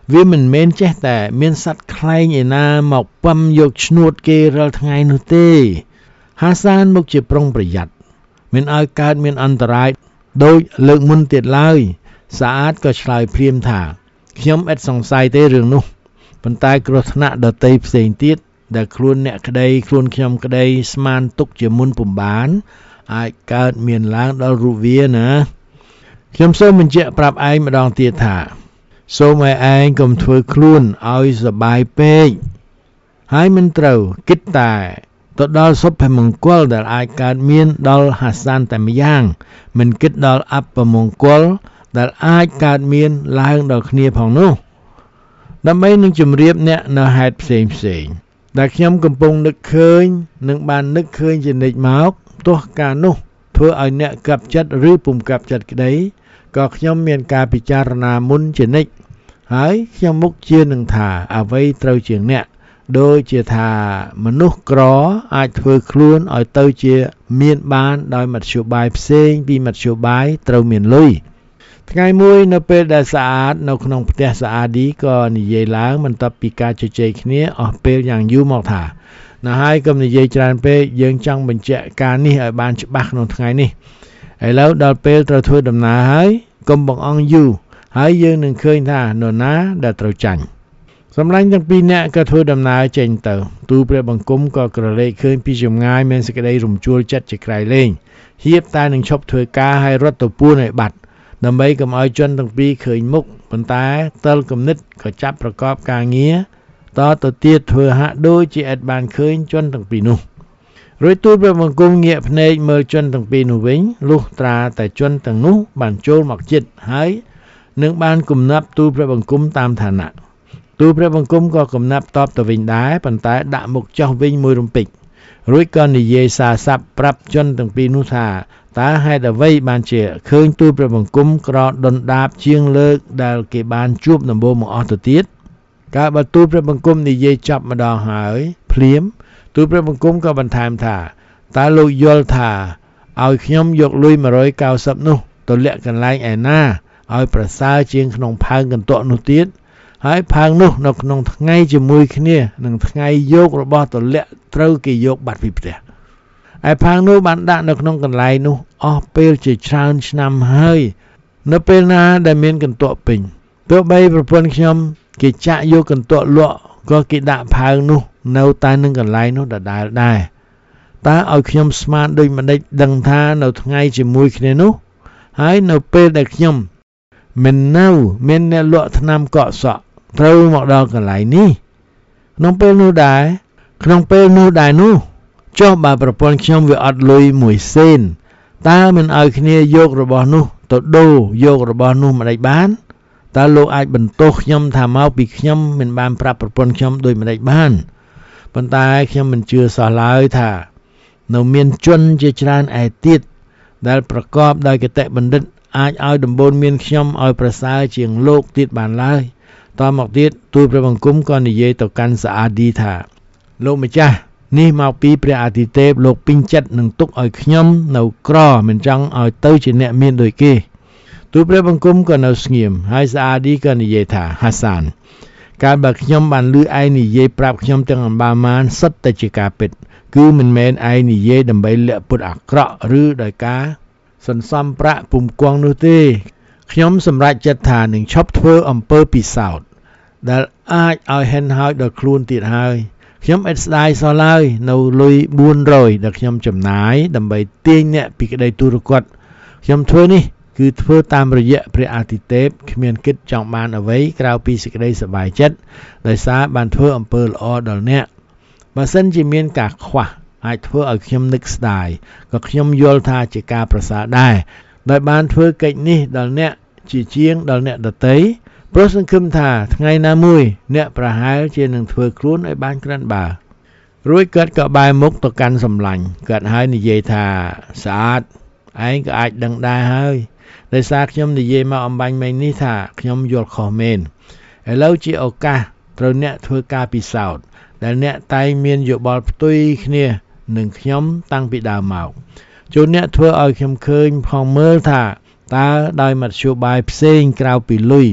វាមិនមែនចេះតែមានសត្វខ្លែងឯណាមកប៉ំយកឈ្នួតគេរាល់ថ្ងៃនោះទេហាសានមកជាប្រុងប្រយ័ត្នមិនឲ្យកើតមានអន្តរាយដោយលើកមុនទៀតឡើយសាអាតក៏ឆ្លើយព្រាមថាខ្ញុំឥតសង្ស័យទេរឿងនោះប៉ុន្តែគ្រោះថ្នាក់ដទៃផ្សេងទៀតដែលខ្លួនអ្នកក្តីខ្លួនខ្ញុំក្តីស្មានទុកជាមុនពុំបានអាចកើតមានឡើងដល់រូបវាណាខ្ញុំសូមបញ្ជាក់ប្រាប់ឯងម្ដងទៀតថាសូមឲ្យឯងកុំធ្វើខ្លួនឲ្យសប្បាយពេកហើយមិនត្រូវគិតតែទៅដល់សុភមង្គលដែលអាចកើតមានដល់ហាសានតែម្យ៉ាងមិនគិតដល់អពមង្គលដែលអាចកើតមានឡើងដល់គ្នាផងនោះដើម្បីនឹងជម្រាបអ្នកនៅហេតុផ្សេងដែលខ្ញុំកំពុងនឹកឃើញនិងបាននឹកឃើញជានិច្ចមកទោះការនោះធ្វើឲ្យអ្នកកាប់ចិត្តឬពុំកាប់ចិត្តក្តីក៏ខ្ញុំមានការពិចារណាមុនជានិច្ចហើយខ្ញុំមុខជានឹងថាអ្វីត្រូវជាងអ្នកដូចជាថាមនុស្សក្រអាចធ្វើខ្លួនឲ្យទៅជាមានបានដោយមធ្យោបាយផ្សេងពីមធ្យោបាយត្រូវមានលុយថ្ងៃមួយនៅពេលដែលសាអាតនៅក្នុងផ្ទះសាអាឌីក៏និយាយឡើងបន្ទាប់ពីការជជែកគ្នាអស់ពេលយ៉ាងយូរមកថាណាហើយកុំនិយាយច្រើនពេកយើងចង់បញ្ជាក់ការនេះឲ្យបានច្បាស់ក្នុងថ្ងៃនេះឥឡូវដល់ពេលត្រូវធ្វើដំណើរហើយកុំបង្អង់យូរហើយយើងនឹងឃើញថានរណាដែលត្រូវចាញ់សម្លាញ់ទាំងពីរនាក់ក៏ធ្វើដំណើរចេញទៅទូលព្រះបង្គំក៏ក្រឡេកឃើញពីចម្ងាយមានសេចក្តីរំជួលចិត្តជាក្រៃលែងហៀបតែនឹងឈប់ធ្វើការឲ្យរត់ទៅពួនឲ្យបាត់ដើម្បីកុំឲ្យជនទាំងពីរឃើញមុខប៉ុន្តែទិលគំនិតក៏ចាប់ប្រកបការងារតទៅទៀតធ្វើហាក់ដូចជាឥតបានឃើញជនទាំងពីរនោះរួចទូលព្រះបង្គំងាកភ្នែកមើលជនទាំងពីរនោះវិញលុះត្រាតែជនទាំងនោះបានចូលមកជិតហើយនឹងបានគំនាបទូលព្រះបង្គំតាមឋានៈទូលព្រះបង្គំក៏គំនាបតបទៅវិញដែរប៉ុន្តែដាក់មុខចុះវិញមួយរំពេចរួចក៏និយាយសារស័ព្ទប្រាប់ជនទាំងពីរនោះថាតើហេតុអ្វីបានជាឃើញទូលព្រះបង្គំក្រដុនដាបជាងលើកដែលគេបានជួបដំបូងមកអស់ទៅទៀតកាលបើទូលព្រះបង្គំនិយាយចប់ម្ដងហើយភ្លាមទូលព្រះបង្គំក៏បន្ថែមថាតើលោកយល់ថាឲ្យខ្ញុំយកលុយ190នោះទៅលាក់កន្លែងឯណាឲ្យប្រសើរជាងក្នុងផើងកន្ទក់នោះទៀតហើយផើងនោះនៅក្នុងថ្ងៃជាមួយគ្នានឹងថ្ងៃយករបស់ទៅលាក់ត្រូវគេយកបាត់ពីផ្ទះឯផើងនោះបានដាក់នៅក្នុងកន្លែងនោះអស់ពេលជាច្រើនឆ្នាំហើយនៅពេលណាដែលមានកន្ទក់ពេញទោះបីប្រពន្ធខ្ញុំគេចាក់យកកន្ទក់លក់ក៏គេដាក់ផើងនោះនៅតែនឹងកន្លែងនោះដដែលដែរតើឲ្យខ្ញុំស្មានដូចម្ដេចដឹងថានៅថ្ងៃជាមួយគ្នានោះហើយនៅពេលដែលខ្ញុំមិននៅមានអ្នកលក់ថ្នាំកក់សក់ត្រូវមកដល់កន្លែងនេះក្នុងពេលនោះដែរនោះចុះបើប្រពន្ធខ្ញុំវាអត់លុយមួយសេនតើមិនឲ្យគ្នាយករបស់នោះទៅដូរយករបស់នោះមិនដេចបានតើលោកអាចបន្ទោសខ្ញុំថាមកពីខ្ញុំមិនបានប្រាប់ប្រពន្ធខ្ញុំដោយមិនដេចបានប៉ុន្តែខ្ញុំមិនជឿសោះឡើយថានៅមានជនជាច្រើនឯទៀតដែលប្រកបដោយគតិបណ្ឌិតអាចឲ្យដំបូន្មានខ្ញុំឲ្យប្រសើរជាងលោកទៀតបានឡើយតមកទៀតទូលព្រះបង្គំក៏និយាយទៅកាន់សាអាឌីថាលោកម្ចាស់នេះមកពីព្រះអាទិទេពលោកពេញចិត្តនឹងទុកឲ្យខ្ញុំនៅក្រមិនចង់ឲ្យទៅជាអ្នកមានដូចគេទូលព្រះបង្គំក៏នៅស្ងៀមហើយសាអាឌីក៏និយាយថាហាសានកាលបើខ្ញុំបានឮឯងនិយាយប្រាប់ខ្ញុំទាំងអម្បាលម៉ានសុទ្ធតែជាការពិតគឺមិនមែនឯងនិយាយដើម្បីលាក់ពុតអាក្រក់ឬដោយការសន្សំប្រាក់ពុំគង់នោះទេខ្ញុំសម្រេចចិត្តថានឹងឈប់ធ្វើអំពើពិសោធន៍ដែលអាចឲ្យហិនហោចដល់ខ្លួនទៀតហើយខ្ញុំឥតស្ដាយសោះឡើយនៅលុយ400ដែលខ្ញុំចំណាយដើម្បីទាញអ្នកពីក្តីទុរគតខ្ញុំធ្វើនេះគឺធ្វើតាមរយៈព្រះអាទិទេពគ្មានគិតចង់បានអ្វីក្រៅពីសេចក្តីសប្បាយចិត្តដោយសារបានធ្វើអំពើល្អដល់អ្នកបើសិនជាមានការខ្វះអាចធ្វើឲ្យខ្ញុំនឹកស្ដាយក៏ខ្ញុំយល់ថាជាការប្រសើរដែរដោយបានធ្វើកិច្ចនេះដល់អ្នកជាជាងដល់អ្នកដទៃព្រោះសង្ឃឹមថាថ្ងៃណាមួយអ្នកប្រហែលជានឹងធ្វើខ្លួនឲ្យបានក្រិនបើរួចគាត់ក៏បែរមុខទៅកាន់សម្លាញ់គាត់ហើយនិយាយថាស្អាតឯងក៏អាចដឹងដែរហើយដោយសារខ្ញុំនិយាយមកអំបញ្ញមិញនេះថាខ្ញុំយល់ខុសមែនឥឡូវជាឱកាសត្រូវអ្នកធ្វើការពិសោធន៍ដែលអ្នកតែងមានយោបល់ផ្ទុយគ្នានឹងខ្ញុំតាំងពីដើមមកចូលអ្នកធ្វើឲ្យខ្ញុំឃើញផងមើលថាតើដោយមធ្យោបាយផ្សេងក្រៅពីលុយ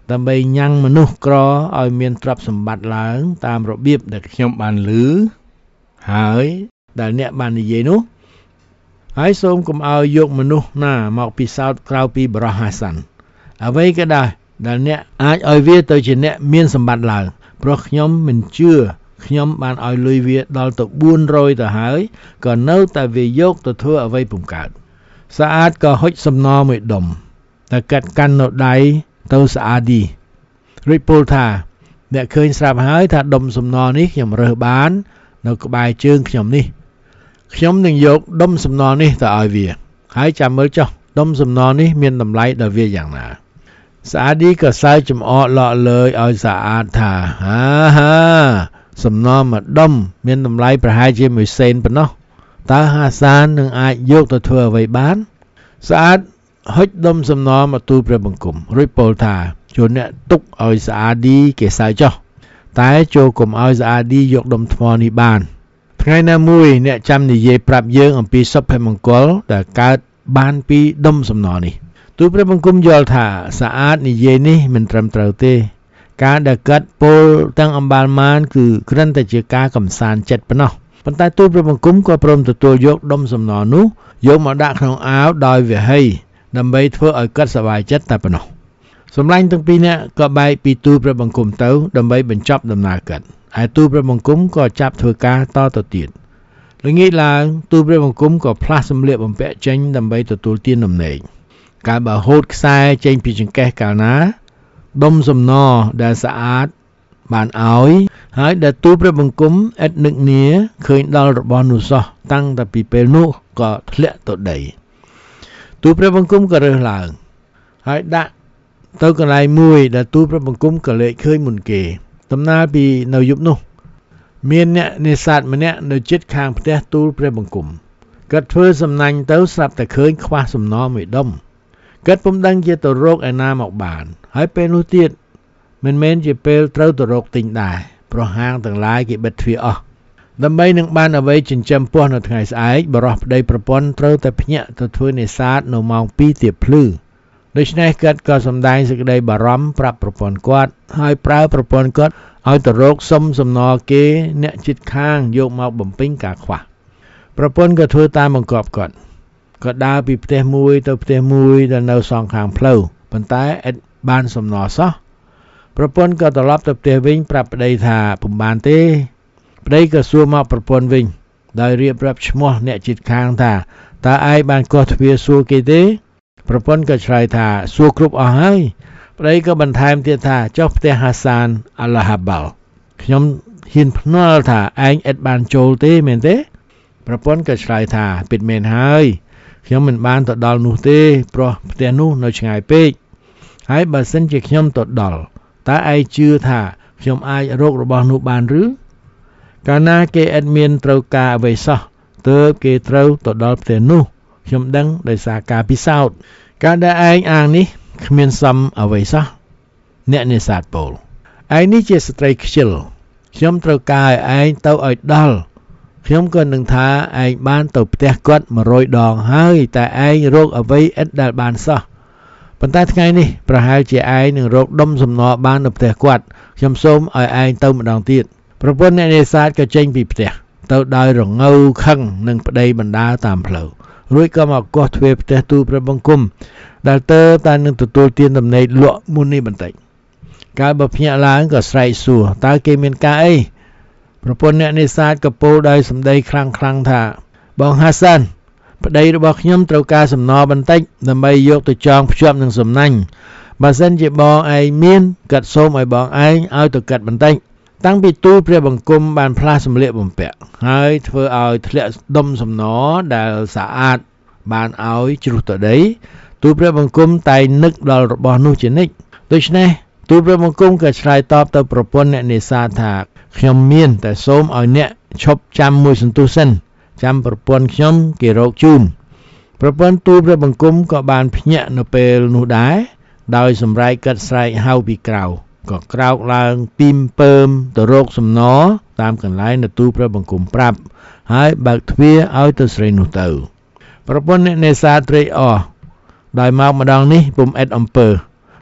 ដើម្បីញ៉ាំងមនុស្សក្រឲ្យមានទ្រព្យសម្បត្តិឡើងតាមរបៀបដែលខ្ញុំបានឮហើយដែលអ្នកបាននិយាយនោះហើយសូមកុំឲ្យយកមនុស្សណាមកពិសោធន៍ក្រៅពីបរិះហាសានអ្វីក៏ដោយដែលអ្នកអាចឲ្យវាទៅជាអ្នកមានសម្បត្តិឡើងព្រោះខ្ញុំមិនជឿខ្ញុំបានឲ្យលុយវាដល់ទៅ400ទៅហើយក៏នៅតែវាយកទៅធ្វើអ្វីពុំកើតស្អាតក៏ហុចសំណមួយដុំតែកាត់កាន់នៅដៃទៅស្អាឌីរួចពោលថាអ្នកឃើញស្រាប់ហើយថាដុំសំណនេះខ្ញុំរើសបាននៅក្បែរជើងខ្ញុំនេះខ្ញុំនឹងយកដុំសំណនេះទៅឲ្យវាហើយចាំមើលចុះដុំសំណនេះមានតម្លៃដល់វាយ៉ាងណាស្អាឌីក៏សើចចំអកលក់លើយឲ្យស្អាតថាហាសំណមួយដុំមានតម្លៃប្រហែលជា1សេនប៉ុណ្ណោះតើហាសាននឹងអាចយកទៅធ្វើអ្វីបានស្អាតហុចដុំសំណមកទូលព្រះបង្គំរួចពោលថាជួនអ្នកទុកឲ្យស្អាឌីគេសើចចុះតែចូលកុំឲ្យស្អាឌីយកដុំថ្មនេះបានថ្ងៃណាមួយអ្នកចាំនិយាយប្រាប់យើងអំពីសុភមង្គលដែលកើតបានពីដុំសំណនេះទូលព្រះបង្គំយល់ថាស្អាតនិយាយនេះមិនត្រឹមត្រូវទេការដែលកាត់ពោលទាំងអំបាលម៉ានគឺគ្រាន់តែជាការកំសាន្តចិត្តប៉ុណ្ណោះប៉ុន្តែទូលព្រះបង្គំក៏ព្រមទទួលយកដុំសំណនោះយកមកដាក់ក្នុងអាវដោយវិហ័យដើម្បីធ្វើឲ្យកាត់សប្បាយចិត្តតែប៉ុណ្ណោះសម្លាញ់ទាំងពីរនាក់ក៏បែកពីទូលព្រះបង្គំទៅដើម្បីបញ្ចប់ដំណើរកាត់ហើយទូលព្រះបង្គំក៏ចាប់ធ្វើការតទៅទៀតល្ងាចឡើងទូលព្រះបង្គំក៏ផ្លាស់សម្លៀកបំពាក់ចេញដើម្បីទទួលទានដំណេកកាលបើហូតខ្សែចេញពីចង្កេះកាលណាដុំសំណដែលស្អាតបានឲ្យហើយដែលទូលព្រះបង្គំឥតនឹកនាឃើញដល់របស់នោះសោះតាំងតែពីពេលនោះក៏ធ្លាក់ទៅដីទូលព្រះបង្គំក៏រើសឡើងហើយដាក់ទៅកន្លែងមួយដែលទូលព្រះបង្គំក៏លេចឃើញមុនគេដំណើរពីនៅយប់នោះមានអ្នកនេសាទម្នាក់នៅជិតខាងផ្ទះទូលព្រះបង្គំគាត់ធ្វើសំណាញ់ទៅស្រាប់តែឃើញខ្វះសំណមួយដុំគាត់ពុំដឹងជាទៅរកឯណាមកបានហើយពេលនោះទៀតមិនមែនជាពេលត្រូវទៅរកទិញដែរព្រោះហាងទាំងឡាយគេបិទទ្វារអស់ដើម្បីនឹងបានអ្វីចិញ្ចឹមពោះនៅថ្ងៃស្អែកបរិះប្តីប្រពន្ធត្រូវតែភ្ញាក់ទៅធ្វើនេសាទនៅម៉ោង2ទៀបភ្លឺដូច្នេះគាត់ក៏សម្ដែងសេចក្តីបារម្ភប្រាប់ប្រពន្ធគាត់ហើយប្រើប្រពន្ធគាត់ឲ្យទៅរកសុំសំណគេអ្នកជិតខាងយកមកបំពេញការខ្វះប្រពន្ធក៏ធ្វើតាមបង្គាប់គាត់ក៏ដើរពីផ្ទះមួយទៅផ្ទះមួយដែលនៅសងខាងផ្លូវប៉ុន្តែឥតបានសំណសោះប្រពន្ធក៏ត្រឡប់ទៅផ្ទះវិញប្រាប់ប្តីថាពុំបានទេប្តីក៏សួរមកប្រពន្ធវិញដោយរៀបរាប់ឈ្មោះអ្នកជិតខាងថាតើឯងបានកោះទ្វារសួរគេទេប្រពន្ធក៏ឆ្លើយថាសួរគ្រប់អស់ហើយប្តីក៏បន្ថែមទៀតថាចុះផ្ទះហាសានអាឡាហាបាល់ខ្ញុំហ៊ានភ្នាល់ថាឯងឥតបានចូលទេមែនទេប្រពន្ធក៏ឆ្លើយថាពិតមែនហើយខ្ញុំមិនបានទៅដល់នោះទេព្រោះផ្ទះនោះនៅឆ្ងាយពេកហើយបើសិនជាខ្ញុំទៅដល់តើឯងជឿថាខ្ញុំអាចរករបស់នោះបានឬកាលណាគេឥតមានត្រូវការអ្វីសោះទើបគេត្រូវទៅដល់ផ្ទះនោះខ្ញុំដឹងដោយសារការពិសោធន៍ការដែលឯងអាងនេះគ្មានសមអ្វីសោះអ្នកនេសាទពោលឯងនេះជាស្ត្រីខ្ជិលខ្ញុំត្រូវការឲ្យឯងទៅឲ្យដល់ខ្ញុំក៏នឹងថាឯងបានទៅផ្ទះគាត់100ដងហើយតែឯងរកអ្វីឥតដែលបានសោះប៉ុន្តែថ្ងៃនេះប្រហែលជាឯងនឹងរកដុំសំណបាននៅផ្ទះគាត់ខ្ញុំសូមឲ្យឯងទៅម្ដងទៀតប្រពន្ធអ្នកនេសាទក៏ចេញពីផ្ទះទៅដោយរងើខឹងនឹងប្តីបណ្ដាតាមផ្លូវរួចក៏មកកោះទ្វារផ្ទះទូលព្រះបង្គំដែលតែនឹងទទួលទានដំណេកលក់មុននេះបន្តិចកាលបើភ្ញាក់ឡើងក៏ស្រែកសួរតើគេមានការអីប្រពន្ធអ្នកនេសាទក៏ពោលដោយសម្ដីខ្លាំងថាបងហាសានប្តីរបស់ខ្ញុំត្រូវការសំណបន្តិចដើម្បីយកទៅចងភ្ជាប់នឹងសំណាញ់បើសិនជាបងឯងមានកាត់សូមឲ្យបងឯងឲ្យទៅកាត់បន្តិចតាំងពីទូលព្រះបង្គំបានផ្លាស់សម្លៀកបំពាក់ហើយធ្វើឲ្យធ្លាក់ដុំសំណដែលស្អាតបានឲ្យជ្រុះទៅដីទូលព្រះបង្គំតែនឹកដល់របស់នោះជានិច្ចដូច្នេះទូលព្រះបង្គំក៏ឆ្លើយតបទៅប្រពន្ធអ្នកនេសាទថាខ្ញុំមានតែសូមឲ្យអ្នកឈប់ចាំមួយសន្ទុះសិនចាំប្រពន្ធខ្ញុំគេរកជូនប្រពន្ធទូលព្រះបង្គំក៏បានភ្ញាក់នៅពេលនោះដែរដោយសម្រែកកាត់ស្រែកហៅពីក្រៅក៏ក្រោកឡើងពីមពើមទៅរកសំណតាមកន្លែងដែលទូលព្រះបង្គំប្រាប់ហើយបើកទ្វារឲ្យទៅស្រីនោះទៅប្រពន្ធអ្នកនេសាទត្រេកអរដោយមកម្ដងនេះពុំឥតអំពើ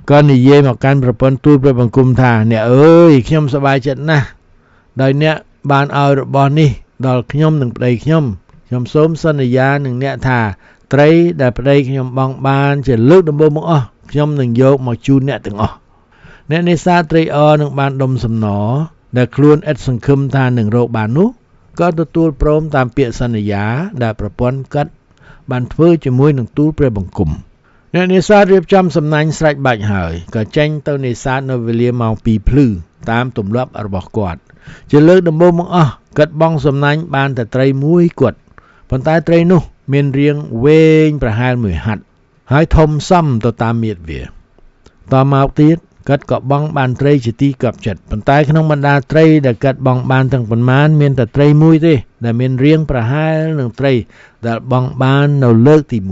ក៏និយាយមកកាន់ប្រពន្ធទូលព្រះបង្គំថាអ្នកអើយខ្ញុំសប្បាយចិត្តណាស់ដោយអ្នកបានឲ្យរបស់នេះដល់ខ្ញុំនិងប្តីខ្ញុំសូមសន្យានឹងអ្នកថាត្រីដែលប្តីខ្ញុំបង់បានជាលើកដំបូងមកអស់ខ្ញុំនឹងយកមកជូនអ្នកទាំងអស់អ្នកនេសាទត្រេកអរនឹងបានដុំសំណរដែលខ្លួនឥតសង្ឃឹមថានឹងរកបាននោះក៏ទទួលព្រមតាមពាក្យសន្យាដែលប្រពន្ធគាត់បានធ្វើជាមួយនឹងទូលព្រះបង្គំអ្នកនេសាទរៀបចំសំណាញ់ស្រេចបាច់ហើយក៏ចេញទៅនេសាទនៅវេលាម៉ោង 2 ភ្លឺតាមទម្លាប់របស់គាត់ជាលើកដំបូងមកអស់គាត់បង់សំណាញ់បានតែត្រីមួយគត់ប៉ុន្តែត្រីនោះមានរាងវែងប្រហែល1ហត្ថហើយធំសមទៅតាមមាឌវាតមកទៀតគាត់ក៏បង់បានត្រីជាទីកប់ចិត្តប៉ុន្តែក្នុងបណ្ដាត្រីដែលគាត់បង់បានទាំងប៉ុន្មានមានតែត្រីមួយទេដែលមានរាងប្រហែលនឹងត្រីដែលបង់បាននៅលើកទី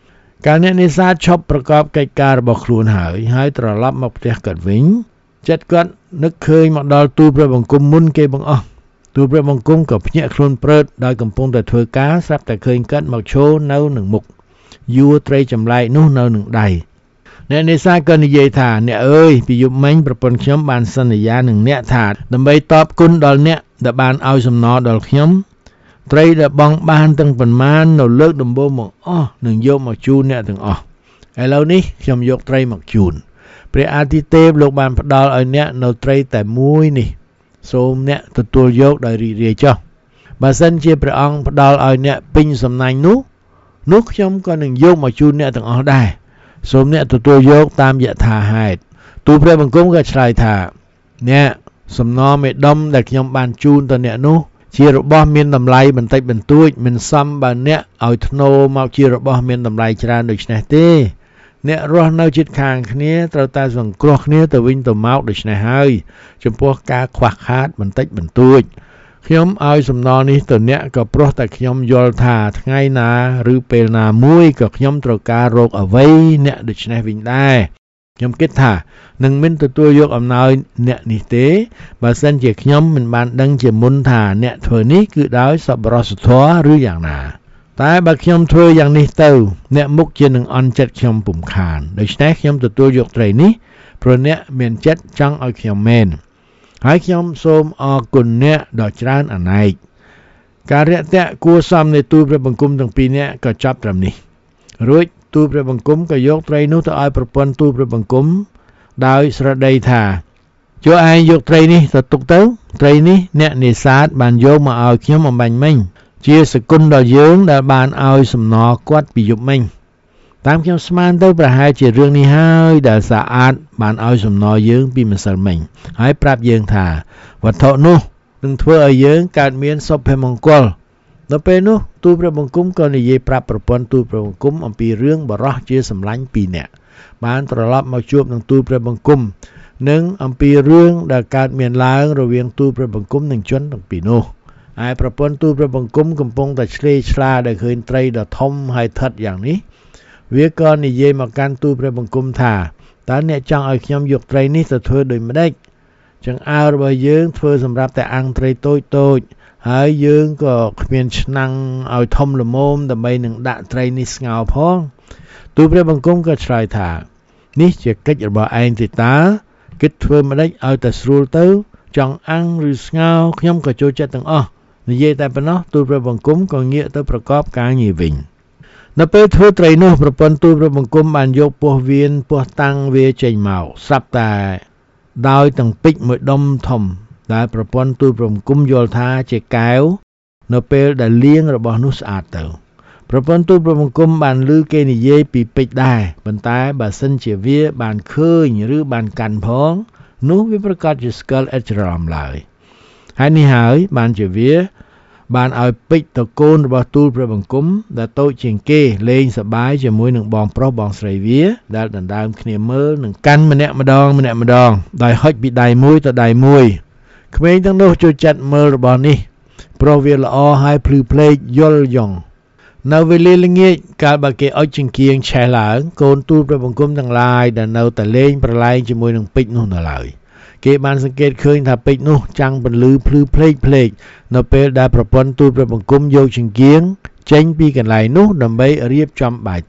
1កាលអ្នកនេសាទឈប់ប្រកបកិច្ចការរបស់ខ្លួនហើយត្រឡប់មកផ្ទះគាត់វិញចិត្តគាត់នឹកឃើញមកដល់ទូលព្រះបង្គំមុនគេបង្អស់ទូលព្រះបង្គំក៏ភ្ញាក់ខ្លួនព្រឺតដោយកំពុងតែធ្វើការស្រាប់តែឃើញគាត់មកឈរនៅនឹងមុខយួរត្រីចម្លែកនោះនៅនឹងដៃអ្នកនេសាទក៏និយាយថាអ្នកអើយពីយប់មិញប្រពន្ធខ្ញុំបានសន្យានឹងអ្នកថាដើម្បីតបគុណដល់អ្នកដែលបានឲ្យសំណរដល់ខ្ញុំត្រីដែលបង់បានទាំងប៉ុន្មាននៅលើកដំបូងមកអស់នឹងយកមកជូនអ្នកទាំងអស់ឥឡូវនេះខ្ញុំយកត្រីមកជូនព្រះអាទិទេពលោកបានផ្ដល់ឲ្យអ្នកនៅត្រីតែមួយនេះសូមអ្នកទទួលយកដោយរីករាយចុះបើសិនជាព្រះអង្គផ្ដល់ឲ្យអ្នកពេញសំណាញ់នោះខ្ញុំក៏នឹងយកមកជូនអ្នកទាំងអស់ដែរសូមអ្នកទទួលយកតាមយថាហេតុទូលព្រះបង្គំក៏ឆ្លើយថាអ្នកសំណរមេដុំដែលខ្ញុំបានជូនទៅអ្នកនោះជារបស់មានតម្លៃបន្តិចបន្តួចមិនសមបើអ្នកឲ្យធ្នូមកជារបស់មានតម្លៃច្រើនដូច្នេះទេអ្នករស់នៅជិតខាងគ្នាត្រូវតែសង្គ្រោះគ្នាទៅវិញទៅមកដូច្នេះហើយចំពោះការខ្វះខាតបន្តិចបន្តួចខ្ញុំឲ្យសំណរនេះទៅអ្នកក៏ព្រោះតែខ្ញុំយល់ថាថ្ងៃណាឬពេលណាមួយក៏ខ្ញុំត្រូវការរកអ្វីអ្នកដូច្នេះវិញដែរខ្ញុំគិតថានឹងមិនទទួលយកអំណោយអ្នកនេះទេបើសិនជាខ្ញុំមិនបានដឹងជាមុនថាអ្នកធ្វើនេះគឺដោយសប្បុរសធម៌ឬយ៉ាងណាតែបើខ្ញុំធ្វើយ៉ាងនេះទៅអ្នកមុខជានឹងអន់ចិត្តខ្ញុំពុំខានដូច្នេះខ្ញុំទទួលយកត្រីនេះព្រោះអ្នកមានចិត្តចង់ឲ្យខ្ញុំមែនហើយខ្ញុំសូមអរគុណអ្នកដ៏ច្រើនអនេកការរាក់ទាក់គួរសមនៃទូលព្រះបង្គំទាំងពីរនាក់ក៏ចប់ត្រឹមនេះរួចទូលព្រះបង្គំក៏យកត្រីនោះទៅឲ្យប្រពន្ធទូលព្រះបង្គំដោយស្រដីថាចូលឯងយកត្រីនេះទៅទុកទៅត្រីនេះអ្នកនេសាទបានយកមកឲ្យខ្ញុំអំបញ្ញមិញជាសគុណដល់យើងដែលបានឲ្យសំណរគាត់ពីយប់មិញតាមខ្ញុំស្មានទៅប្រហែលជារឿងនេះហើយដែលសាអាតបានឲ្យសំណរយើងពីម្សិលមិញហើយប្រាប់យើងថាវត្ថុនោះនឹងធ្វើឲ្យយើងកើតមានសុភមង្គលដល់ពេលនោះទូលព្រះបង្គំក៏និយាយប្រាប់ប្រពន្ធទូលព្រះបង្គំអំពីរឿងបរោះជាសម្លាញ់2នាក់បានត្រឡប់មកជួបនឹងទូលព្រះបង្គំនិងអំពីរឿងដែលកើតមានឡើងរវាងទូលព្រះបង្គំនិងជនទាំងពីរនោះហើយប្រពន្ធទូលព្រះបង្គំកំពុងតែឆ្លេឆ្លាដែលឃើញត្រីដ៏ធំហើយថិតយ៉ាងនេះវាក៏និយាយមកកាន់ទូលព្រះបង្គំថាតើអ្នកចង់ឲ្យខ្ញុំយកត្រីនេះទៅធ្វើដូចម្ដេចចង្អើររបស់យើងធ្វើសម្រាប់តែអាំងត្រីតូចហើយយើងក៏គ្មានឆ្នាំងឲ្យធំល្មមដើម្បីនឹងដាក់ត្រីនេះស្ងោរផងទូលព្រះបង្គំក៏ឆ្លើយថានេះជាកិច្ចរបស់ឯងទេតើគិតធ្វើម្ដេចឲ្យតែស្រួលទៅចង់អាំងឬស្ងោរខ្ញុំក៏ចូលចិត្តទាំងអស់និយាយតែប៉ុណ្ណោះទូលព្រះបង្គំក៏ងាកទៅប្រកបការងារវិញនៅពេលធ្វើត្រីនោះប្រពន្ធទូលព្រះបង្គំបានយកពោះវៀនពោះតាំងវាចេញមកស្រាប់តែដោយទាំងពេជ្រមួយដុំធំដែលប្រពន្ធទូលព្រះបង្គំយល់ថាជាកែវនៅពេលដែលលាងរបស់នោះស្អាតទៅប្រពន្ធទូលព្រះបង្គំបានឮគេនិយាយពីពេជ្រដែរប៉ុន្តែបើសិនជាវាបានឃើញឬបានកាន់ផងនោះវាប្រកាសជាស្គាល់ឥតច្រឡំឡើយហើយនេះហើយបានជាវាបានឲ្យពេជ្រទៅកូនរបស់ទូលព្រះបង្គំដែលតូចជាងគេលេងសប្បាយជាមួយនឹងបងប្រុសបងស្រីវាដែលដណ្ដើមគ្នាមើលនឹងកាន់ម្នាក់ម្ដងដោយហុចពីដៃមួយទៅដៃមួយក្មេងទាំងនោះចូលចិត្តមើលរបស់នេះព្រោះវាល្អហើយភ្លឺភ្លេចយល់យងនៅវេលាល្ងាចកាលបើគេអុជចង្កៀងឆេះឡើងកូនទូលព្រះបង្គំទាំងឡាយដែលនៅតែលេងប្រឡែងជាមួយនឹងពេជ្រនោះនៅឡើយគេបានសង្កេតឃើញថាពេជ្រនោះចាំងពន្លឺភ្លឺភ្លេចនៅពេលដែលប្រពន្ធទូលព្រះបង្គំយកចង្កៀងចេញពីកន្លែងនោះដើម្បីរៀបចំបាយទឹក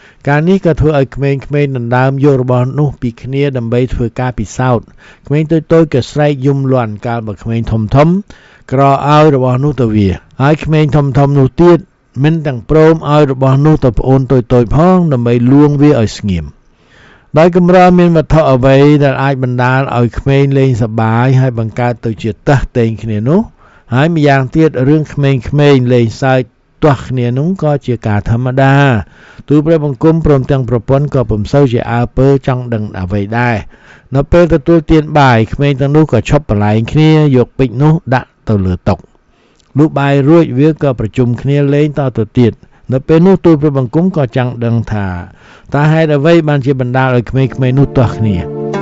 ការនេះក៏ធ្វើឲ្យក្មេងៗដណ្ដើមយករបស់នោះពីគ្នាដើម្បីធ្វើការពិសោធន៍ក្មេងតូចៗក៏ស្រែកយំលាន់កាលបើក្មេងធំក្រឲ្យរបស់នោះទៅវាហើយក្មេងធំនោះទៀតមិនទាំងព្រមឲ្យរបស់នោះទៅប្អូនតូចផងដើម្បីលួងវាឲ្យស្ងៀមដោយកម្រមានវត្ថុអ្វីដែលអាចបណ្ដាលឲ្យក្មេងលេងសប្បាយហើយបង្កើតទៅជាតេះតេងគ្នានោះហើយម្យ៉ាងទៀតរឿងក្មេងលេងសើចទាស់គ្នានោះក៏ជាការធម្មតាទូលព្រះបង្គំព្រមទាំងប្រពន្ធក៏ពុំសូវជាអើពើចង់ដឹងអ្វីដែរនៅពេលទទួលទានបាយក្មេងទាំងនោះក៏ឈប់បលែងគ្នាយកពេជ្រនោះដាក់ទៅលើតុលុះបាយរួចវាក៏ប្រជុំគ្នាលេងតទៅទៀតនៅពេលនោះទូលព្រះបង្គំក៏ចង់ដឹងថាតើហេតុអ្វីបានជាបណ្ដាលឲ្យក្មេងៗនោះទាស់គ្នា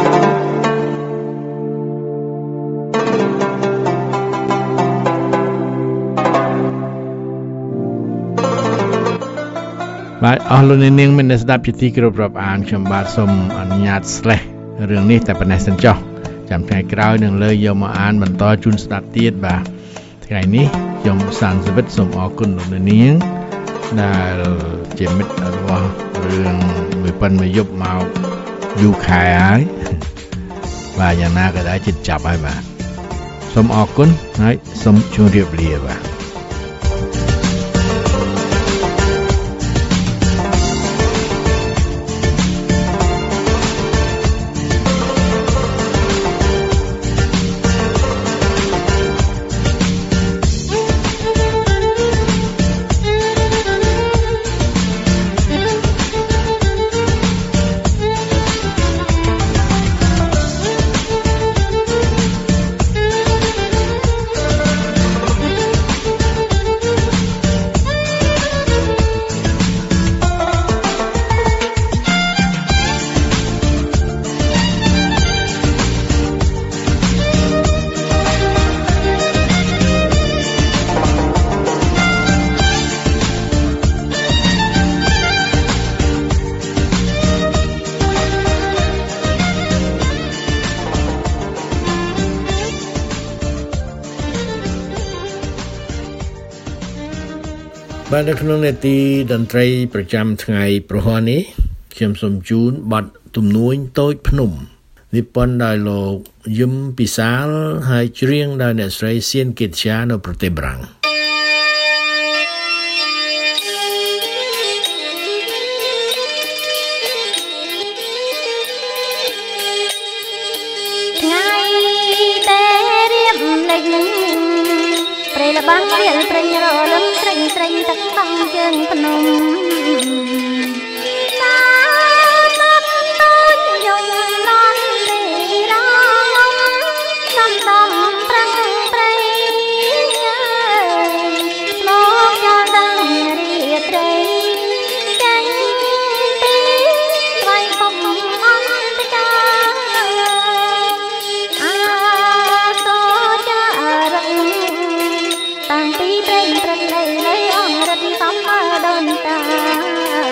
បាទអស់លោកនាងមានស្ដាប់ជាទីគោរពរាប់អានខ្ញុំបាទសូមអនុញ្ញាតស្លេះរឿងនេះតែប៉ុណ្ណេះសិនចុះចាំថ្ងៃក្រោយនឹងលើយកមកអានបន្តជូនស្ដាប់ទៀតបាទថ្ងៃនេះខ្ញុំសានសវិតសូមអរគុណលោកនាងដែលជាមិត្តរបស់រឿងមួយប៉ុនមួយយប់មកយូរខែហើយបាទយ៉ាងណាក៏ដែរជិតចាប់ហើយបាទសូមអរគុណហើយសូមជម្រាបលាបាទបាទនៅក្នុងនេតិតន្ត្រីប្រចាំថ្ងៃប្រហ័សនេះខ្ញុំសូមជូនបទទំនួញតូចភ្នំនិពន្ធដោយលោកយឹមពិសាលហើយច្រៀងដោយអ្នកស្រីសៀនកេតជានៅប្រទេសបារាំង
បានរៀលព្រេងរលឹមត្រេងទឹកខំជើងភ្នំតាមតូចយំនន់លេរងសំដំប្រឹងប្រែងមកយកដឹងរីត្រីចាញ់ពីស្វ័យពុំអន្តកាអាសោចារឹងតាំងពីព្រេងព្រឹកនៅអងរត់សំដូនតា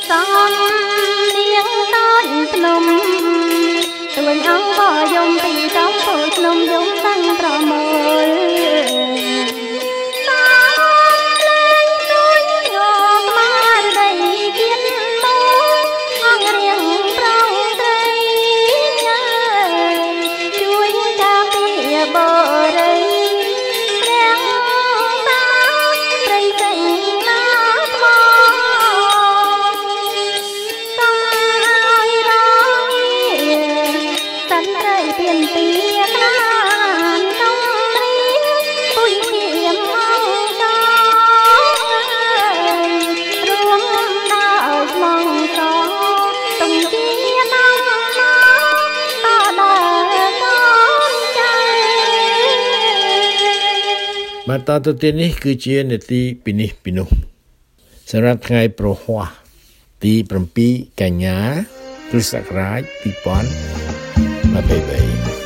សំនាងតូចភ្នំទួញអង្គបយំពីកំពូលភ្នំយំដឹងប្រមូល
มาต่อตัวที่นี้คือเชียในที่ปีนี้ปีนู้สำหรับไงโปรหัวที่ประปีกันยาคริสต์ศักราชปีปอนมาไปไป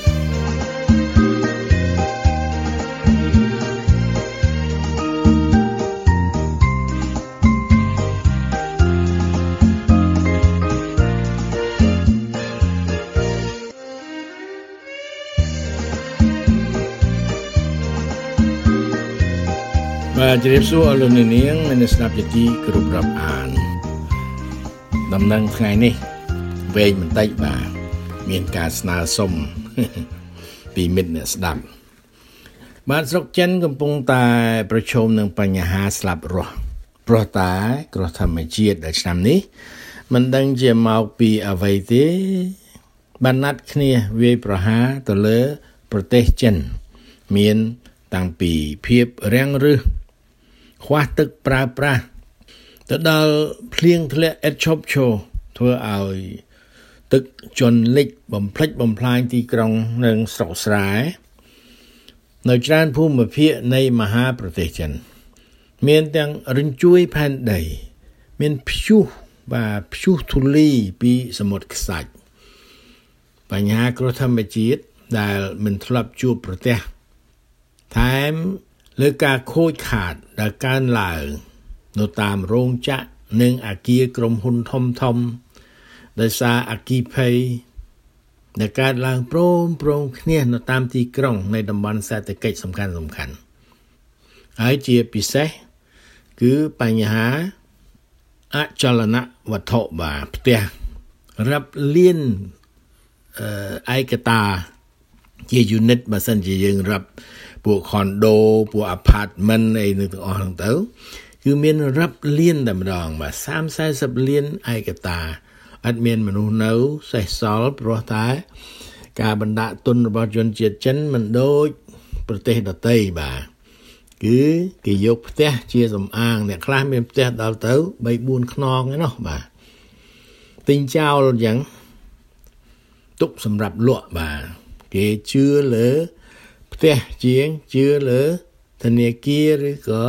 มาจะเรียบสู้อารมณ์เนียงมันสนับจะที่กรุบรับอ่านดำนังไงนี่เวงมันไต่บ่ามีการสนาสม ปีมิดเนี่ยสดับบ้านสกจันกำปงตายประชมหนึ่งปัญหาสลับรอเพราะตายกระทำให้เจียดในชนนี้มันดังเจียมเอาปีเอาไว้เตบรรณัดเนียเวประหาตัวเลอประเทศจันเมียนต่างปีเพียบแรงรือคว้าตึกปราปราแต่ดาวเพลียงทะเลเอ็ดชอบโชเธอเอาตึกจนเล็กบ่มพลิกบ่มพลายที่กรองหนึ่งสกสายในจานผู้มาเพียในมหาประเทศจันเมียนแต่งรินจุยแผ่นใดเมียนพิวบาพิวทุลีปีสมุทรสัจปัญหากรธรรมจิตได้มันทลับจูประเทศแถมหรือการโคตรขาดและการหล่าโนตามโรงจะหนึ่งอากีกรมหุนทมทมโดยซาอากีเพย์ในการล้างโปร่งเนี่ยโนตามที่กรองในตำบลเศรษฐกิจสำคัญไอเจียพิเศษคือปัญหาอัจฉริยะวัตถุบาปเตียรับเลี้ยนไอกตาเกี่ยยูนิตมาสั่นจะยังรับพวกคอนโดพวกอพาร์ตเมนต์ไอ้นึกออกทั้งเต้าคือเมียนรับเลี้ยนแต่มาดองมา30-40เลี้ยนไอกตาอัดเมียนมนุษย์เนื้อใส่ซอลเพราะท้ายการบรรดาตุนระบาดจนเจียดจันมันโดยประเทศดาวเตยบ่าคือกี่ยกประเทศเชียสมอ้างเนี่ยคลาสเป็นประเทศดาวเตยใบบุญขนองเนาะบ่าติงเจ้าอย่างตุกสำหรับลวกบ่าเกี่ยเชื่อเหลือประเทศเจียงเชื่อเหลือธนาคารหรือก็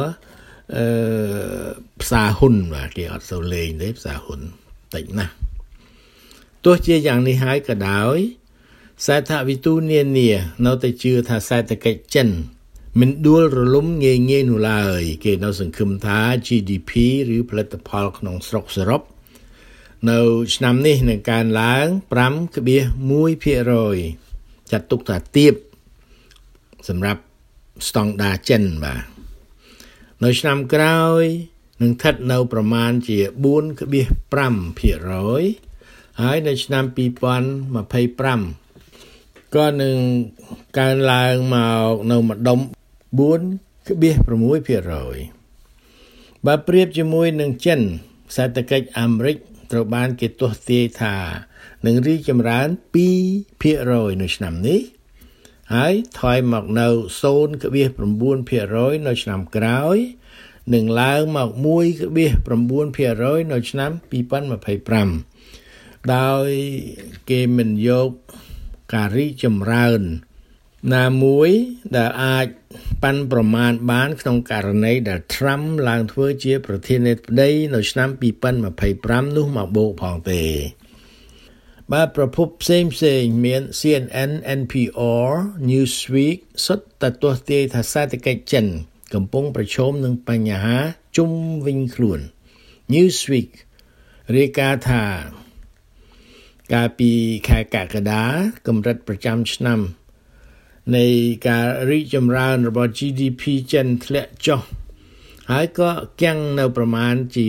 สาหุ่นบ่าเกี่ยอัดโซเลนได้สาหุ่นติดนะตัวเจียอย่างนี้หายกระดาวสายทวิตูเนียเราแต่เชื่อถ้าสายตะเกจเจนมันดูระล้มเงี้ยหนูเลยเกี่ยเราสังคมท้า GDP หรือผลิตภัณฑ์ของสรกสรบเราชนำนี้ในการล้างปรำกระเบียมุ้ยเพียรอยจัดตุกตาเตียบสำหรับสตองดาเจนบ่าเราชนำกล้าวหนึ่งทัดเราประมาณเจียบุญกระเบียปรำเพียรอยหายในชนำปีปอนมาเพย์ปรำก็หนึ่งการล้างมาเรามาดมบุญกระเบียประมุยเพียรอยบาเปรียบจมุยหนึ่งเจนสาตะเกจอเมริกตรบานเกตัวเตียธาหนึ่งรีจำรานปีเพียรอยในชนำนี้หายถอยหมอกเนาโซนกระเบียประมุยเพียรอยในชนำกล้าวหนึ่งล้างหมอกมุยกระเบียประมุยเพียรอยในชนำปีปันมาเพย์ปรำโดยเกมันยกการิจำรานนามวยได้อาจปันประมาณบ้านក្នុងករណីដែលทรัมป์ឡើងធ្វើជាប្រធានាធិបតីនៅឆ្នាំ2025នោះមកបូកផងទេបាទប្រភពផ្សេងមាន CNN NPR Newsweek សុទ្ធតែទាស់ទាយថាសេដ្ឋកិច្ចចិនកំពុងប្រឈមនឹងបញ្ហាជុំវិញខ្លួន Newsweek រាយការណ៍ថាកាលពីខែកក្កដាកម្រិតប្រចាំឆ្នាំនៃការរីកចម្រើនរបស់ GDP ចិនធ្លាក់ចុះហើយក៏គាំងនៅប្រមាណជា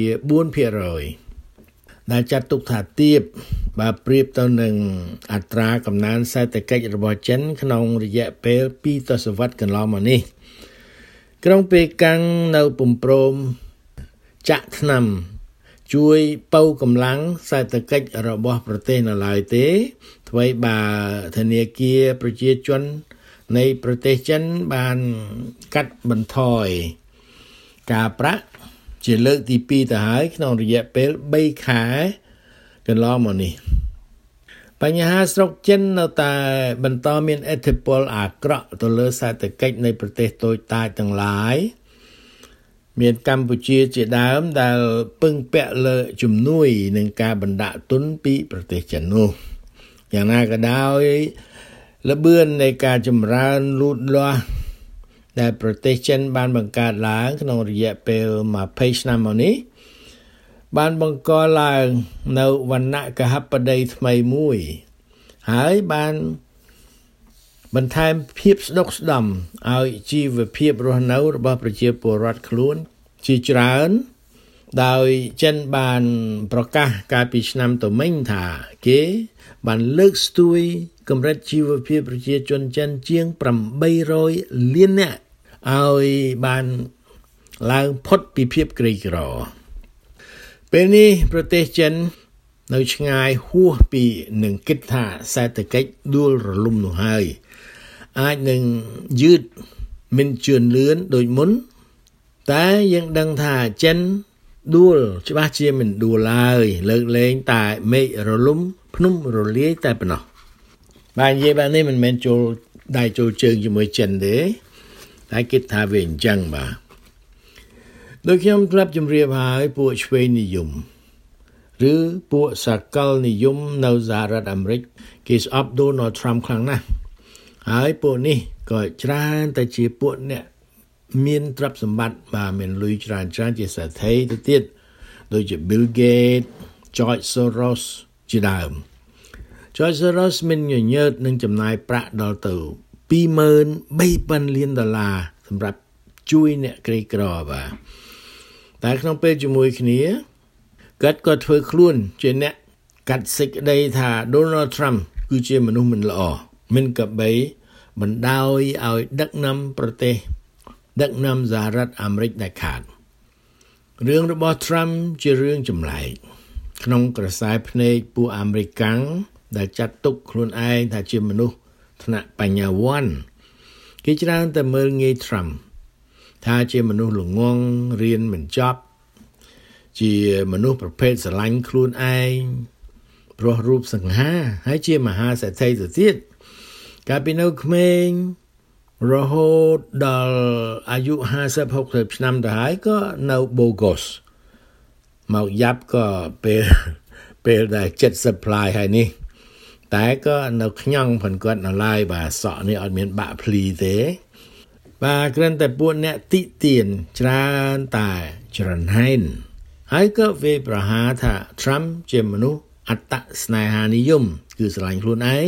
4% ដែលចាត់ទុកថាទាបបើប្រៀបទៅនឹងអត្រាកំណើនសេដ្ឋកិច្ចរបស់ចិនក្នុងរយៈពេល2ទសវត្សរ៍កន្លងមកនេះក្រុងប៉េកាំងនៅពុំព្រមចាក់ថ្នាំជួយពៅកម្លាំងសេដ្ឋកិច្ចរបស់ប្រទេសនៅឡើយទេថ្មីបើធនាគារប្រជាជននៃប្រទេសចិនបានកាត់បន្ថយការប្រាក់ជាលើកទី2ទៅហើយក្នុងរយៈពេល3ខែកន្លងមកនេះបញ្ហាស្រុកចិននៅតែបន្តមានឥទ្ធិពលអាក្រក់ទៅលើសេដ្ឋកិច្ចនៃប្រទេសតូចតាចទាំងឡាយមានកម្ពុជាជាដើមដែលពឹងពាក់លើជំនួយនិងការបណ្ដាក់ទុនពីប្រទេសចិននោះយ៉ាងណាក៏ដោយល្បឿននៃការចម្រើនលូតលាស់ដែលប្រទេសចិនបានបង្កើតឡើងក្នុងរយៈពេល20ឆ្នាំមកនេះបានបង្កឡើងនៅវណ្ណៈកហបតីថ្មីមួយហើយបានបន្ថែមភាពស្ដុកស្ដំឲ្យជីវភាពរស់នៅរបស់ប្រជាពលរដ្ឋខ្លួនជាច្រើនដោយចិនបានប្រកាសកាលពីឆ្នាំទៅមិញថាគេបានលើកស្ទួយកម្រិតជីវភាពប្រជាជនចិនជាង800លាននាក់ឲ្យបានឡើងផុតពីភាពក្រីក្រពេលនេះប្រទេសចិននៅឆ្ងាយហួសពីនឹងគិតថាសេដ្ឋកិច្ចដួលរលំនោះហើយអាចនឹងយឺតមិនជឿនលឿនដូចមុនតែយើងដឹងថាចិនដួលច្បាស់ជាមិនដួលឡើយលើកលែងតែមេឃរលំភ្នំរលាយតែប៉ុណ្ណោះបាទនិយាយបែបនេះមិនមែនចូលដៃចូលជើងជាមួយចិនទេតែគិតថាវាអញ្ចឹងបាទដូចខ្ញុំធ្លាប់ជម្រាបហើយពួកឆ្វេងនិយមឬពួកសកលនិយមនៅសហរដ្ឋអាមេរិកគេស្អប់ Donald Trump ខ្លាំងណាស់ហើយពួកនេះក៏ច្រើនតែជាពួកអ្នកមានទ្រព្យសម្បត្តិបាទមានលុយច្រើនជាសេដ្ឋីទៅទៀតដូចជា Bill Gates, George Soros ជាដើម George Soros មានញញើតនឹងចំណាយប្រាក់ដល់ទៅ 23,000 លានដុល្លារសម្រាប់ជួយអ្នកក្រីក្របាទតែក្នុងពេលជាមួយគ្នាគាត់ក៏ធ្វើខ្លួនជាអ្នកកាត់សេចក្តីថា Donald Trump គឺជាមនុស្សមិនល្អមិនក៏បីបណ្ដោយឲ្យដឹកនាំប្រទេសដឹកនាំសហរដ្ឋអាមេរិកដាច់ខាតរឿងរបស់ Trump ជារឿងចម្លែកក្នុងក្រសែភ្នែកពួកអាមេរិកាំងដែលចាត់ទុកខ្លួនឯងថាជាមនុស្សថ្នាក់បញ្ញវន្តគេច្រើនតែមើលងាយ Trump ថាជាមនុស្សល្ងង់រៀនមិនចប់ជាមនុស្សប្រភេទស្រឡាញ់ខ្លួនឯងព្រោះរូបសង្ហាហើយជាមហាសេដ្ឋីទៅទៀតកាលពីនៅក្មេងរហូតដល់អាយុ 50-60 ឆ្នាំទៅហើយក៏នៅ bogus មកយ៉ាប់ក៏ពេលដែល70 ផ្លាយហើយនេះតែក៏នៅខ្ញង់ផនគាត់នៅឡើយបាទសក់នេះអត់មានបាក់ភ្លីទេបាទគ្រាន់តែពួកអ្នកតិទៀនច្រើនតែច្រណែនហើយក៏វាប្រហាថា Trump ជាមនុស្សអត្តស្នេហានិយមគឺស្រឡាញ់ខ្លួនឯង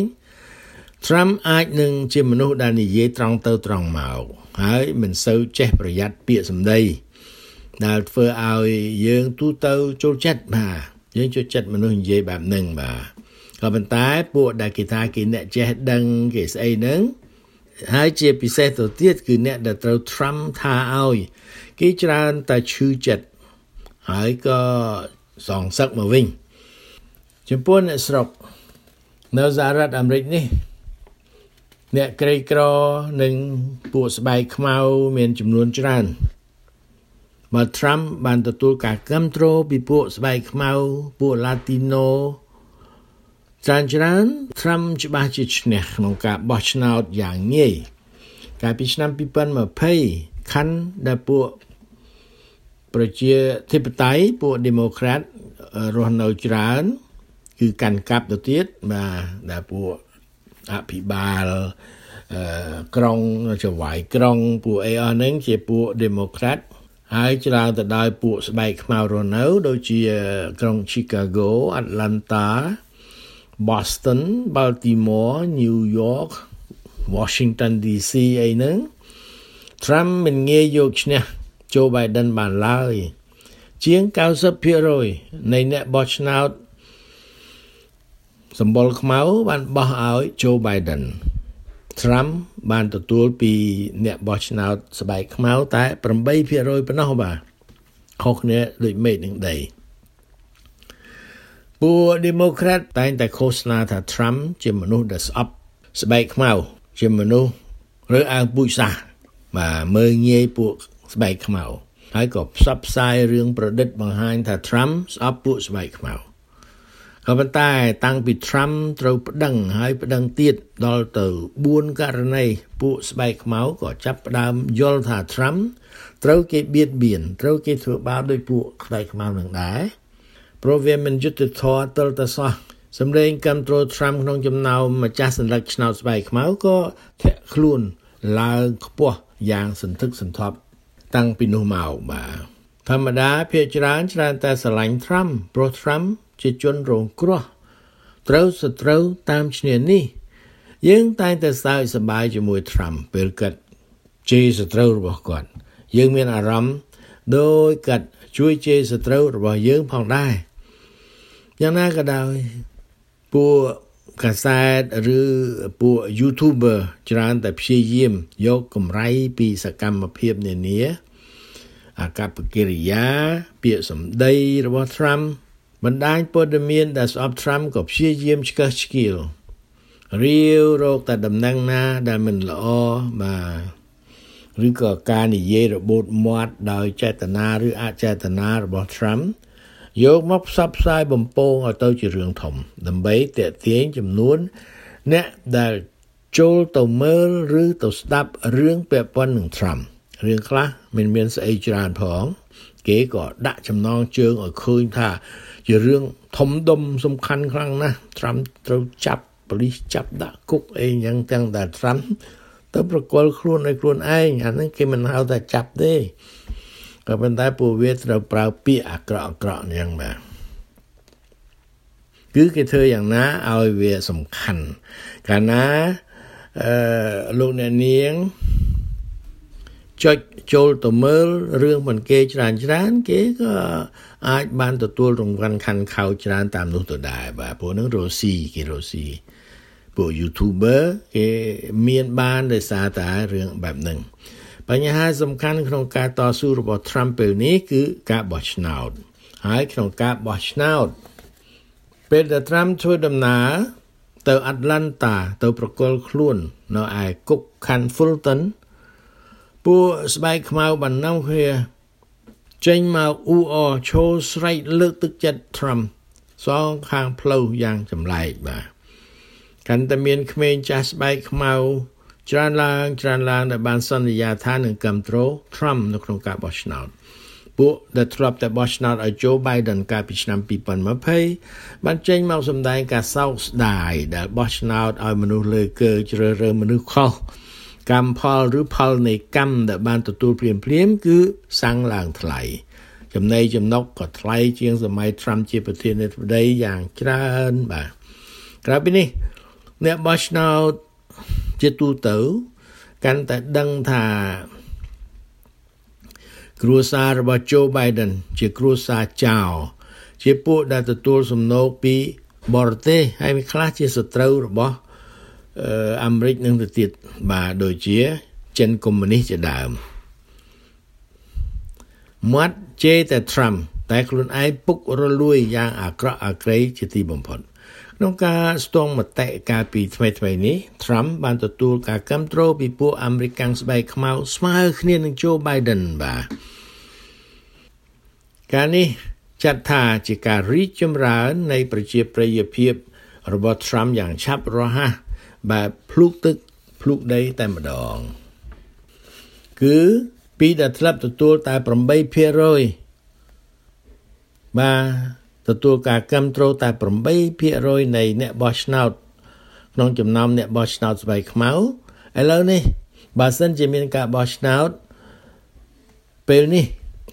Trump អាចនឹងជាមនុស្សដែលនិយាយត្រង់ទៅត្រង់មកហើយមិនសូវចេះប្រយ័ត្នពាក្យសម្ដីដែលធ្វើឲ្យយើងទូទៅចូលចិត្តបាទយើងចូលចិត្តមនុស្សនិយាយបែបហ្នឹងបាទក៏ប៉ុន្តែពួកដែលគេថាគេអ្នកចេះដឹងគេស្អីហ្នឹងហើយជាពិសេសទៅទៀតគឺអ្នកដែលត្រូវ Trump ថាឲ្យគេច្រើនតែឈឺចិត្តហើយក៏សងសឹកមកវិញចំពោះអ្នកស្រុកនៅសហរដ្ឋអាមេរិកនេះអ្នកក្រីក្រនិងពួកស្បែកខ្មៅមានចំនួនច្រើនបើ Trump បានទទួលការគាំទ្រពីពួកស្បែកខ្មៅពួក Latino ច្រើន Trump ច្បាស់ជាឈ្នះក្នុងការបោះឆ្នោតយ៉ាងងាយកាលពីឆ្នាំ2020ខណ្ឌដែលពួកប្រជាធិបតេយ្យពួក Democrat រស់នៅច្រើនគឺកាន់កាប់ទៅទៀតបាទដែលពួកអភិបាលក្រុងចៅហ្វាយក្រុងពួកអីអស់ហ្នឹងជាពួក Democrat ហើយច្រើនទៅដោយពួកស្បែកខ្មៅរស់នៅដូចជាក្រុង Chicago, Atlanta, Boston, Baltimore, New York, Washington DC អីហ្នឹង Trump មិនងាយយកឈ្នះ Joe Biden បានឡើយជាង 90% នៃអ្នកបោះឆ្នោតសម្បុរខ្មៅបានបោះឲ្យ Joe Biden Trump បានទទួលពីអ្នកបោះឆ្នោតស្បែកខ្មៅតែ 8% ប៉ុណ្ណោះបាទខុសគ្នាដូចមេឃនឹងដីពួក Democrat តែងតែឃោសនាថា Trump ជាមនុស្សដែលស្អប់ស្បែកខ្មៅជាមនុស្សរើសអើងពូជសាសន៍បាទមើលងាយពួកស្បែកខ្មៅហើយក៏ផ្សព្វផ្សាយរឿងប្រឌិតបង្ហាញថា Trump ស្អប់ពួកស្បែកខ្មៅក៏ប៉ុន្តែតាំងពី Trump ត្រូវប្តឹងហើយប្តឹងទៀតដល់ទៅ4ករណីពួកស្បែកខ្មៅក៏ចាប់ផ្ដើមយល់ថា Trump ត្រូវគេបៀតបៀនត្រូវគេធ្វើបាបដោយពួកស្បែកខ្មៅនឹងដែរព្រោះវាមិនយុត្តិធម៌ទល់តែសោះសម្លេងគ្រប់គ្រង Trump ក្នុងចំណោមម្ចាស់សន្លឹកឆ្នោតស្បែកខ្មៅក៏ធាក់ខ្លួនឡើងខ្ពស់យ៉ាងសន្ធឹកសន្ធាប់តាំងពីនោះមកបាទធម្មតាភាគច្រើនតែស្រឡាញ់ Trump ព្រោះ Trump ជាជនរងគ្រោះត្រូវសត្រូវតាមឈ្នានេះយើងតែងតែសើចសប្បាយជាមួយ Trump ពេលគាត់ជេរសត្រូវរបស់គាត់យើងមានអារម្មណ៍ដោយគាត់ជួយជេរសត្រូវរបស់យើងផងដែរយ៉ាងណាក៏ដោយពួកកាសែតឬពួក YouTuber ច្រើនតែព្យាយាមយកកម្រៃពីសកម្មភាពនានាអាកប្បកិរិយាពាក្យសម្ដីរបស់ Trump បណ្ដាញព័ត៌មានដែលស្អប់ Trump ក៏ព្យាយាមឆ្កឹះឆ្កៀលរាវរកតែដំណឹងណាដែលមិនល្អបាទឬក៏ការនិយាយរបូតមាត់ដោយចេតនាឬអចេតនារបស់ Trump យកមកផ្សព្វផ្សាយបំពងឲ្យទៅជារឿងធំដើម្បីទាក់ទាញចំនួនអ្នកដែលចូលទៅមើលឬទៅស្ដាប់រឿងពាក់ព័ន្ធនឹង Trump រឿងខ្លះមិនមានស្អីច្រើនផងគេក៏ដាក់ចំណងជើងឲ្យឃើញថាជារឿងធំដុំសំខាន់ខ្លាំងណាស់ Trump ត្រូវចាប់ប៉ូលីសចាប់ដាក់គុកអីយ៉ាងទាំងតែ Trump ទៅប្រកល់ខ្លួនឲ្យខ្លួនឯងអាហ្នឹងគេមិនហៅថាចាប់ទេក៏ប៉ុន្តែពួកវាត្រូវប្រើពាក្យអាក្រក់យ៉ាងបាទគឺគេធ្វើយ៉ាងណាឲ្យវាសំខាន់កាលណាលោកអ្នកនាងចុចចូលទៅមើលរឿងមិនគេច្រើនគេក៏អាចបានទទួលរង្វាន់ខាន់ខោច្រើនតាមនោះទៅដែរបាទព្រោះនឹងរស់ស៊ីពួក YouTuber គេមានបានដោយសារតែរឿងបែបហ្នឹងបញ្ហាសំខាន់ក្នុងការតស៊ូរបស់ Trump ពេលនេះគឺការបោះឆ្នោតហើយក្នុងការបោះឆ្នោតពេលដែល Trump ធ្វើដំណើរទៅ Atlanta ទៅប្រគល់ខ្លួននៅឯគុក Fulton ពួកស្បែកខ្មៅបាននាំគ្នាចេញមកអ៊ូអរឈរស្រែកលើកទឹកចិត្ត Trump សងខាងផ្លូវយ៉ាងចម្លែកបាទកាន់តែមានក្មេងចាស់ស្បែកខ្មៅច្រើនឡើងដែលបានសន្យាថានឹងគ្រប់គ្រង Trump នៅក្នុងការបោះឆ្នោតពួកដែលធ្លាប់តែបោះឆ្នោតឲ្យ Joe Biden កាលពីឆ្នាំ2020បានចេញមកសម្ដែងការសោកស្ដាយដែលបោះឆ្នោតឲ្យមនុស្សលើកើជ្រើសរើសមនុស្សខុសកម្មផលឬផលនៃកម្មដែលបានទទួលភ្លាមគឺសាំងឡើងថ្លៃចំណេញចំណុកក៏ថ្លៃជាងសម័យ Trump ជាប្រធានាធិបតីយ៉ាងច្រើនបាទក្រៅពីនេះអ្នកបោះឆ្នោតជាទូទៅកាន់តែដឹងថាគ្រួសាររបស់ Joe Biden ជាគ្រួសារចៅជាពួកដែលទទួលសំណូកពីបរទេសហើយមានខ្លះជាសត្រូវរបស់អាមេរិកនឹងទៅទៀតបាទដូចជាចិនកុម្មុយនីសជាដើមមាត់ជេរតែ Trump តែខ្លួនឯងពុករលួយយ៉ាងអាក្រក់អាក្រៃជាទីបំផុតក្នុងការស្ទង់មតិកាលពីថ្មីនេះ Trump បានទទួលការគាំទ្រពីពួកអាមេរិកស្បែកខ្មៅស្មើគ្នានឹង Joe Biden បាទការនេះចាត់ថាជាការរីកចម្រើននៃប្រជាប្រិយភាពរបស់ Trump យ៉ាងឆាប់រហ័សបែបភ្លុកទឹកភ្លុកដីតែម្ដងគឺពីដែលធ្លាប់ទទួលតែ 8% បាទទទួលការគាំទ្រតែ 8% នៃអ្នកបោះឆ្នោតក្នុងចំណោមអ្នកបោះឆ្នោតស្បែកខ្មៅឥឡូវនេះបើសិនជាមានការបោះឆ្នោតពេលនេះ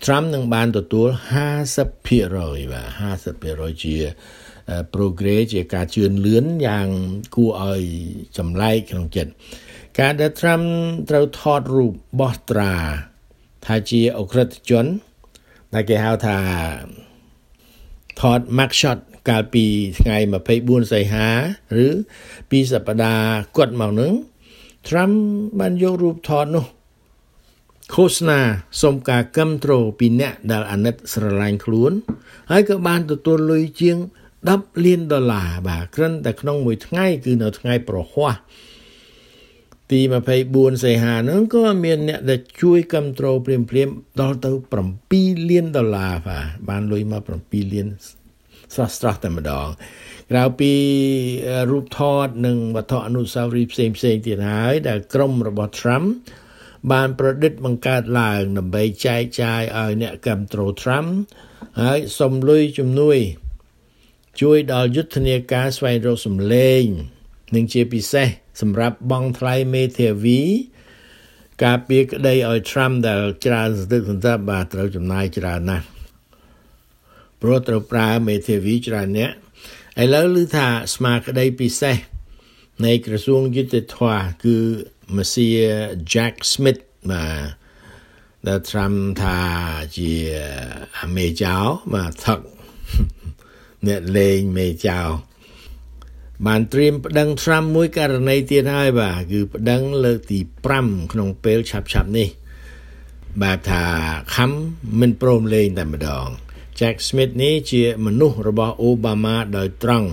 Trump នឹងបានទទួល 50% បាទ 50% ជា progress ជាការជឿនលឿនយ៉ាងគួរឲ្យចម្លែកក្នុងចិត្តការដែល Trump ត្រូវថតរូបបោះត្រាថាជាអក្រិតជនដែលគេហៅថាថត mug shot កាលពីថ្ងៃ24សីហាឬពីសប្តាហ៍គាត់មកនឹង Trump បានយករូបថតនោះឃោសនាសូមការគាំទ្រពីអ្នកដែលអាណិតស្រឡាញ់ខ្លួនហើយក៏បានទទួលលុយជាង$10 លានបាទគ្រាន់តែក្នុងមួយថ្ងៃគឺនៅថ្ងៃប្រហ័សទី24សីហានោះក៏មានអ្នកដែលជួយគាំទ្រព្រាមដល់ទៅ$7 លានបាទបានលុយមក7 លានស្រស់តែម្ដងក្រៅពីរូបថតនិងវត្ថុអនុស្សាវរីយ៍ផ្សេងទៀតហើយដែលក្រុមរបស់ Trump បានប្រឌិតបង្កើតឡើងដើម្បីចែកចាយឲ្យអ្នកគាំទ្រ Trump ហើយសុំលុយជំនួយជួយដល់យុទ្ធនាការស្វែងរកសម្លេងនិងជាពិសេសសម្រាប់បង់ថ្លៃមេធាវីការពារក្តីឲ្យ Trump ដែលច្រើនសន្តិសន្តិបាទត្រូវចំណាយច្រើនណាស់ព្រោះត្រូវប្រើមេធាវីច្រើនអ្នកឥឡូវឮថាស្មារតីពិសេសនៃក្រសួងយុតិធម៌គឺម៉ាស៊ី Jack Smith បាទដែល Trump ថាជាអាមេចៅបាទថឹកអ្នកលេងមេចៅបានត្រៀមប្តឹង Trump មួយករណីទៀតហើយបាទគឺប្តឹងលើកទី5ក្នុងពេលឆាប់នេះបែបថាខំមិនព្រមលេងតែម្ដង Jack Smith នេះជាមនុស្សរបស់ Obama ដោយត្រង់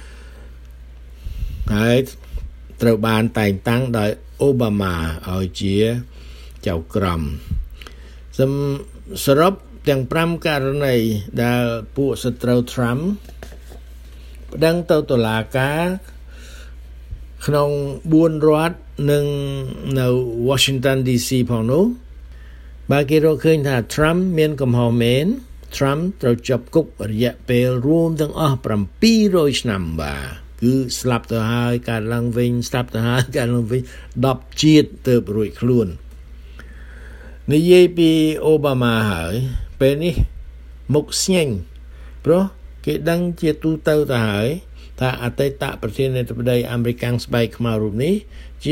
ហើយត្រូវបានតែងតាំងដោយ Obama ឲ្យជាចៅក្រមសរុបទាំង5ករណីដែលពួកសត្រូវ Trump ប្តឹងទៅតុលាការក្នុង4រដ្ឋនិងនៅ Washington DC ផងនោះបើគេរកឃើញថា Trump មានកំហុសមែន Trump ត្រូវជាប់គុករយៈពេលរួមទាំងអស់700ឆ្នាំបាទគឺស្លាប់ទៅហើយកើតឡើងវិញស្លាប់ទៅហើយកើតឡើងវិញ10ជាតិទៅរួចខ្លួននិយាយពី Obama ហើយពេលនេះមុខស្ញែងព្រោះគេដឹងជាទូទៅទៅហើយថាអតីតប្រធានាធិបតីអាមេរិកស្បែកខ្មៅរូបនេះជា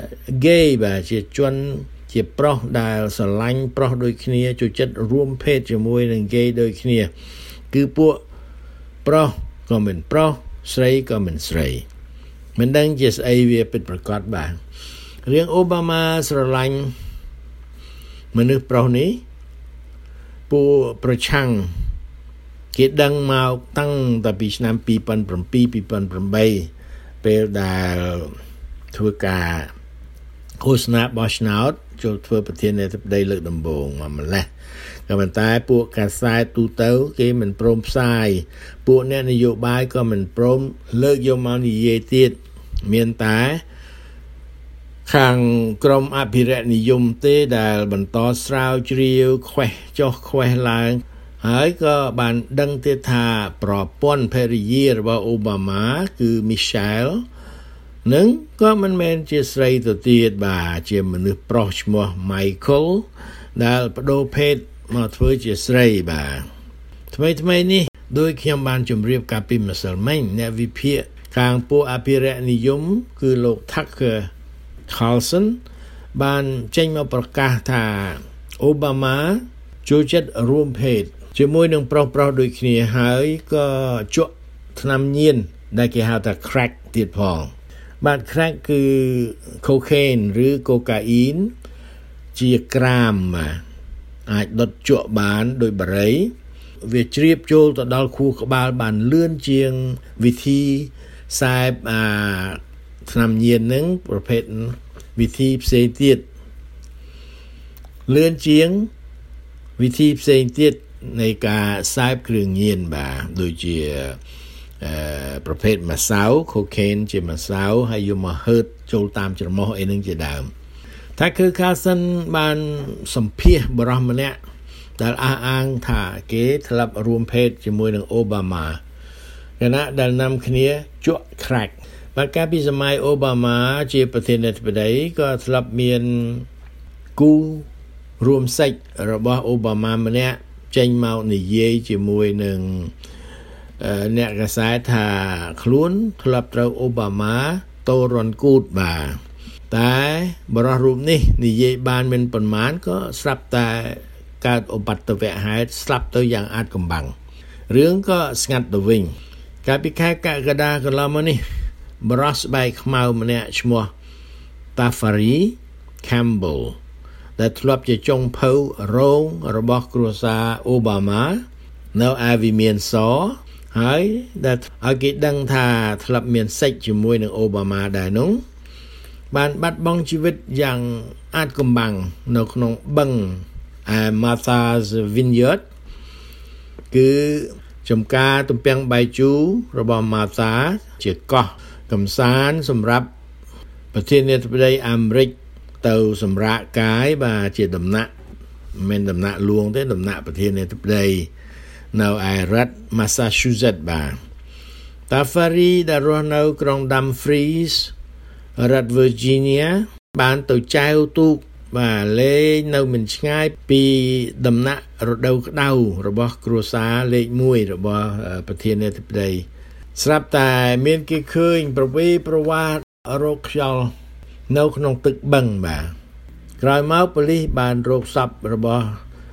gay បាទជាជនជាប្រុសដែលស្រឡាញ់ប្រុសដូចគ្នាចូលចិត្តរួមភេទជាមួយនឹង gay ដូចគ្នាគឺពួកប្រុសក៏មិនប្រុសស្រីក៏មិនស្រីមិនដឹងជាស្អីវាពិតប្រាកដបាទរឿង Obama ស្រឡាញ់មនុស្សប្រុសនេះពួកប្រឆាំងគេដឹងមកតាំងតែពីឆ្នាំ2007-2008ពេលដែលធ្វើការឃោសនាបោះឆ្នោតចូលធ្វើប្រធានាធិបតីលើកដំបូងមកម្លេះក៏ប៉ុន្តែពួកកាសែតទូទៅគេមិនព្រមផ្សាយពួកអ្នកនយោបាយក៏មិនព្រមលើកយកមកនិយាយទៀតមានតែខាងក្រមអភិរក្សនិយមទេដែលបន្តស្រាវជ្រាវខ្វេះចុះខ្វេះឡើងហើយក៏បានដឹងទៀតថាប្រពន្ធភរិយារបស់អូបាម៉ាគឺ Michelle នឹងក៏មិនមែនជាស្រីទៅទៀតបាទជាមនុស្សប្រុសឈ្មោះ Michael ដែលបដូរភេទមកធ្វើជាស្រីបាទថ្មីនេះដោយខ្ញុំបានជម្រាបកាលពីម្សិលមិញអ្នកវិភាគខាងពួកអភិរក្សនិយមគឺលោក Tucker Carlson បានចេញមកប្រកាសថាអូបាម៉ាចូលចិត្តរួមភេទជាមួយនឹងប្រុសដូចគ្នាហើយក៏ជក់ថ្នាំញៀនដែលគេហៅថា crack ទៀតផងបាទ crack គឺ cocaine ឬ cocaine ជាក្រាមអាចដុតជក់បានដោយបារីវាជ្រាបចូលទៅដល់ខួរក្បាលបានលឿនជាងវិធីខ្សែថ្នាំញៀននឹងប្រភេទវិធីផ្សេងទៀតលឿនជាងវិធីផ្សេងទៀតនៃការខ្សែគ្រឿងញៀនបាទដូចជាប្រភេទម្សៅ cocaine ជាម្សៅហើយយកមកហឺតចូលតាមច្រមុះអីនឹងជាដើមថាគឺ Carlson បានសម្ភាសបរិសម្នាក់ដែលអះអាងថាគេធ្លាប់រួមភេទជាមួយនឹង Obama គណៈដែលនាំគ្នាជក់ crack បាទកាលពីសម័យ Obama ជាប្រធានាធិបតីក៏ធ្លាប់មានគូរួមសេចរបស់អូបាម៉ាម្នាក់ចេញមកនិយាយជាមួយនឹងអ្នកកសែតថាខ្លួនធ្លាប់ត្រូវអូបាម៉ាតូរ៉ុនគូតបាទតែបរិះរូបនេះនិយាយបានមិនប៉ុន្មានក៏ស្រាប់តែកើតឧបទ្ទវហេតុស្លាប់ទៅយ៉ាងអាថ៌កំបាំងរឿងក៏ស្ងាត់ទៅវិញកាលពីខែកក្កដាកន្លងមកនេះបរិះស្បែកខ្មៅម្នាក់ឈ្មោះ Tafari Campbell ដែលធ្លាប់ជាចុងភៅរងរបស់គ្រួសារអូបាម៉ានៅឯវិមានសហើយដែលឲ្យគេដឹងថាធ្លាប់មានសេចជាមួយនឹងអូបាម៉ាដែរនោះបានបាត់បង់ជីវិតយ៉ាងអាថ៌កំបាំងនៅក្នុងបឹងMartha's Vineyard គឺចំការទំពាំងបាយជូររបស់ Martha ជាកោះកំសាន្តសម្រាប់ប្រធានាធិបតីអាមេរិកទៅសម្រាកកាយបាទជាដំណាក់មិនដំណាក់លួងទេដំណាក់ប្រធានាធិបតីនៅឯរដ្ឋ Massachusetts បាទ Tafari ដែលរស់នៅក្រុង Dumfries រដ្ឋ Virginia បានទៅចែវទូកបាទលេងនៅមិនឆ្ងាយពីដំណាក់រដូវក្តៅរបស់គ្រួសារលេខ1របស់ប្រធានាធិបតីស្រាប់តែមានគេឃើញប្រវេប្រវាទរោគខ្យល់នៅក្នុងទឹកបឹងបាទក្រោយមកប៉ូលីសបានរកសពរបស់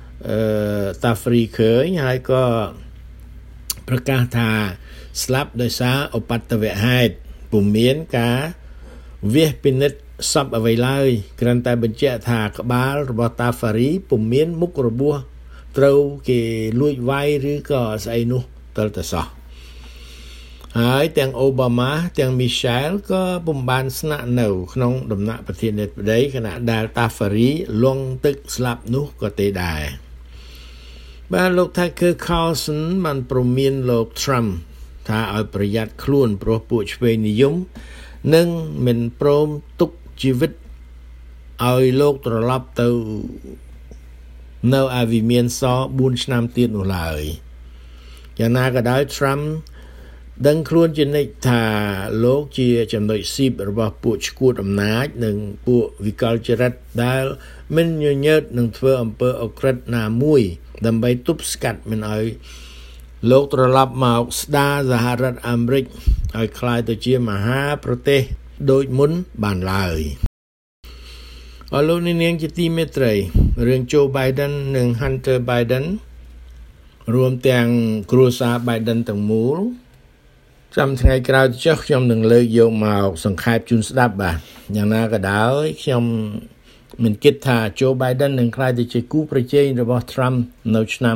Tafariឃើញហើយក៏ប្រកាសថាស្លាប់ដោយសារឧបទ្ទវហេតុពុំមានការវាសពិនិត្យសពអ្វីឡើយគ្រាន់តែបញ្ជាក់ថាក្បាលរបស់ Tafari ពុំមានមុខរបួសត្រូវគេលួចវាយឬក៏ស្អីនោះទើបតែសោះហើយទាំងអូបាម៉ាទាំងមីសែលក៏ពុំបានស្នាក់នៅក្នុងដំណាក់ប្រធានាធិបតីខណៈដែល Tafari លង់ទឹកស្លាប់នោះក៏ទេដែរបាទលោក Tucker Carlson បានព្រមានលោក Trump ថាឲ្យប្រយ័ត្នខ្លួនព្រោះពួកឆ្វេងនិយមនឹងមិនព្រមទុកជីវិតឲ្យលោកត្រឡប់ទៅនៅឯវិមានស4ឆ្នាំទៀតនោះឡើយយ៉ាងណាក៏ដោយ Trump ដឹងខ្លួនជានិច្ចថាលោកជាចំណុចស៊ីបរបស់ពួកឈួតអំណាចនិងពួកវិកលចរិតដែលមិនញញើតនឹងធ្វើអំពើអក្រិតណាមួយដើម្បីទប់ស្កាត់មិនឲ្យលោកត្រឡប់មកស្ដារសហរដ្ឋអាមេរិកឲ្យក្លាយទៅជាមហាប្រទេសដូចមុនបានឡើយអរលោកនាងជាទីមេត្រីរឿង Joe Biden និង Hunter Biden រួមទាំងគ្រួសារ Biden ទាំងមូលចាំថ្ងៃក្រោយចុះខ្ញុំនឹងលើកយកមកសង្ខេបជូនស្ដាប់បាទយ៉ាងណាក៏ដោយខ្ញុំមិនគិតថា Joe Biden នឹងក្លាយទៅជាគូប្រជែងរបស់ Trump នៅឆ្នាំ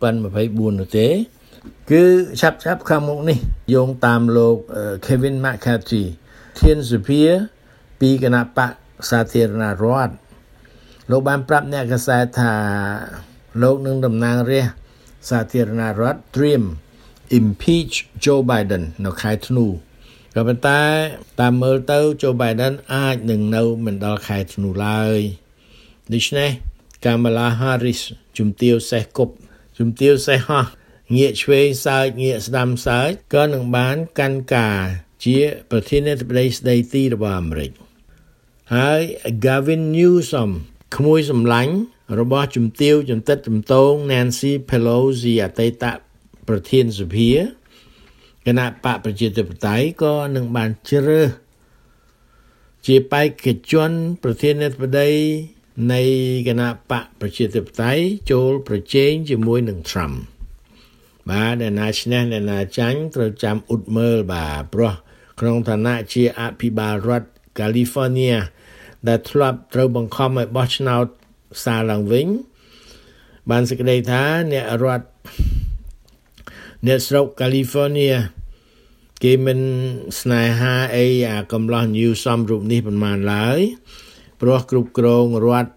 2024នោះទេគឺឆាប់ខាងមុខនេះយោងតាមលោក Kevin McCarthy ធានសភាពីគណៈបកសាធារណរដ្ឋលោកបានប្រាប់អ្នកកាសែតថាលោកនឹងតំណាងរាស្ត្រសាធារណរដ្ឋត្រៀម impeach Joe Biden នៅខែធ្នូក៏ប៉ុន្តែតាមមើលទៅ Joe Biden អាចនឹងនៅមិនដល់ខែធ្នូឡើយដូច្នេះ Kamala Harris ជំទាវសេះគប់ជំទាវសេះហោះងាកឆ្វេងសើចងាកស្ដាំសើចក៏នឹងបានកាន់ការជាប្រធានាធិបតីស្ដីទីរបស់អាមេរិកហើយ Gavin Newsom ក្មួយសម្លាញ់របស់ជំទាវជំតិតជំទង Nancy Pelosi អតីតប្រធានសភាគណៈបកប្រជាធិបតេយ្យក៏នឹងបានជ្រើសជាបេក្ខជនប្រធានាធិបតីនៃគណៈបកប្រជាធិបតេយ្យចូលប្រជែងជាមួយនឹង Trump បាទអ្នកណាឈ្នះអ្នកណាចាញ់ត្រូវចាំអ៊ុតមើលបាទព្រោះក្នុងឋានៈជាអភិបាលរដ្ឋ California ដែលធ្លាប់ត្រូវបង្ខំឲ្យបោះឆ្នោតសារឡើងវិញបានសេចក្តីថាអ្នកស្រុក California គេមិនស្នេហាអីអាកំឡោះ Newsom រូបនេះប៉ុន្មានឡើយព្រោះគ្រប់គ្រងរដ្ឋ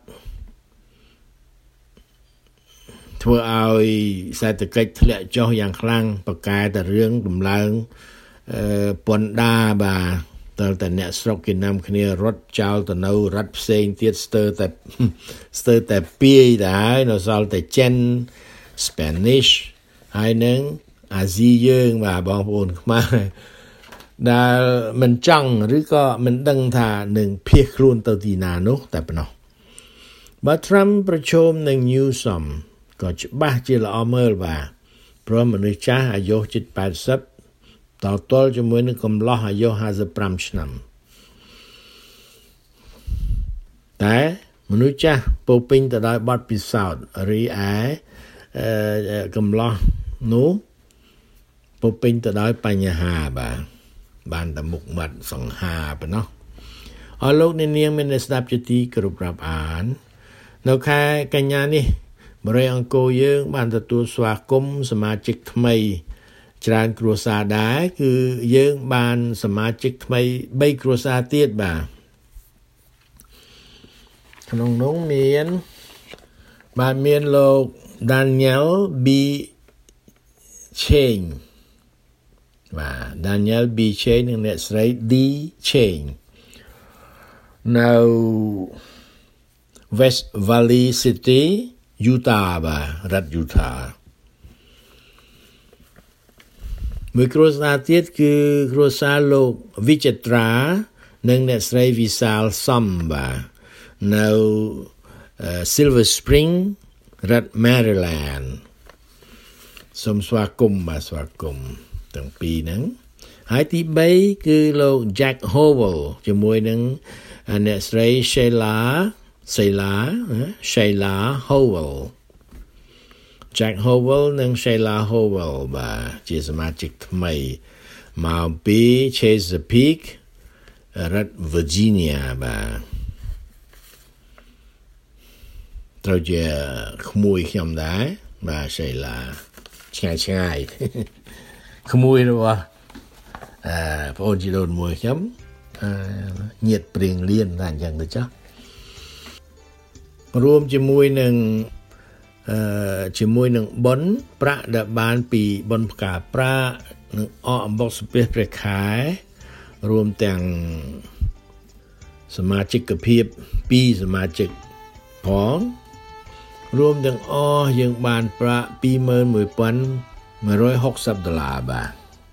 ធ្វើឲ្យសេដ្ឋកិច្ចធ្លាក់ចុះយ៉ាងខ្លាំងបកកែតែរឿងដំឡើងពន្ធដារបាទតែអ្នកស្រុកគេនាំគ្នារត់ចោលទៅនៅរដ្ឋផ្សេងទៀតស្ទើរតែពាយដែរនៅសល់តែចិន Spanish ហើយនឹងអាស៊ីយើងបាទបងប្អូនខ្មែរដែលមិនចង់ឬក៏មិនដឹងថានឹងភៀសខ្លួនទៅទីណានោះតែប៉ុណ្ណោះបើត្រាំប្រជុំនឹង Newsom ក៏ច្បាស់ជាល្អមើលបាទព្រោះមនុស្សចាស់អាយុជិត80តល់ជាមួយនឹងកំឡោះអាយុ55ឆ្នាំតែមនុស្សចាស់ពោពេញទៅដោយបទពិសោធន៍រីឯកំឡោះនោះពោពេញទៅដោយបញ្ហាបាទបានតែមុខមាត់សង្ហាប៉ុណ្ណោះអរលោកអ្នកនាងមានស្ដាប់ជាទីគោរពរាប់អាននៅខែកញ្ញានេះបរិយាអង្គរយើងបានទទួលស្វាគមន៍សមាជិកថ្មីច្រើនគ្រួសារដែរគឺយើងបានសមាជិកថ្មី3គ្រួសារទៀតបាទក្នុងនោះមានលោក Daniel B Chain បាទ Daniel B Chain និងអ្នកស្រី D Chain នៅ West Valley City Utah បាទរដ្ឋ Utah មួយគ្រួសារទៀតគឺគ្រួសារលោក Vichitra និងអ្នកស្រី Visal Som បាទនៅ Silver Spring រដ្ឋ Maryland សូមស្វាគមន៍បាទស្វាគមន៍ទាំងពីរហ្នឹងហើយទី3គឺលោក Jack Howell ជាមួយនឹងអ្នកស្រី Sheila Howell Jack Howell និង Sheila Howell បាទជាសមាជិកថ្មីមកពី Chesapeake រដ្ឋ Virginia បាទត្រូវជាក្មួយខ្ញុំដែរបាទ Sheila ឆ្ងាយក្មួយរបស់បងអូនជីដូនមួយខ្ញុំញាតព្រៀងលៀនតែអញ្ចឹងទៅចាស់រួមជាមួយនឹងបុណ្យប្រាក់ដែលបានពីបុណ្យផ្កាប្រាក់និងអកអំបុកសុភាព្រះខែរួមទាំងសមាជិកភាព2សមាជិកផងរួមទាំងអស់យើងបានប្រាក់$21,160បាទ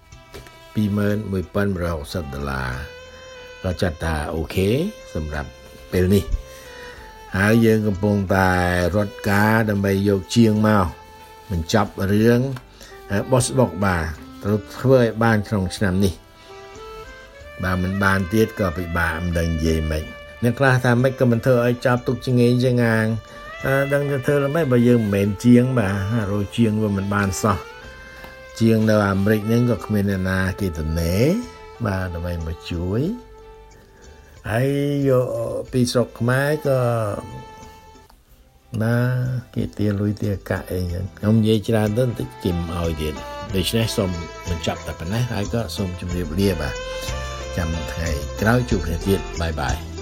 $21,160ក៏ចាត់ថាអូខេសម្រាប់ពេលនេះហើយយើងកំពុងតែរត់ការដើម្បីយកជាងមកបញ្ចប់រឿងបោះស្បុកបាទត្រូវធ្វើឲ្យបានក្នុងឆ្នាំនេះបើមិនបានទៀតក៏ពិបាកមិនដឹងនិយាយមិនអ្នកខ្លះថាមិនក៏មិនធ្វើឲ្យចាប់ទុកចងេងចងាងដឹងទៅធ្វើមិនបើយើងមិនមែនជាងបាទរយជាងវាមិនបានសោះជាងនៅអាមេរិកហ្នឹងក៏គ្មានអ្នកណាគេទៅណែបាទដើម្បីមកជួយហើយយកពីស្រុកខ្មែរក៏ណាគេទាលុយទាកាក់អីចឹងខ្ញុំនិយាយច្រើនទៅបន្តិចគេមិនអោយទៀតដូច្នេះសូមបញ្ចប់តែប៉ុណ្ណេះហើយក៏សូមជម្រាបលាបាទចាំថ្ងៃក្រោយជួបគ្នាទៀតបាយបាយ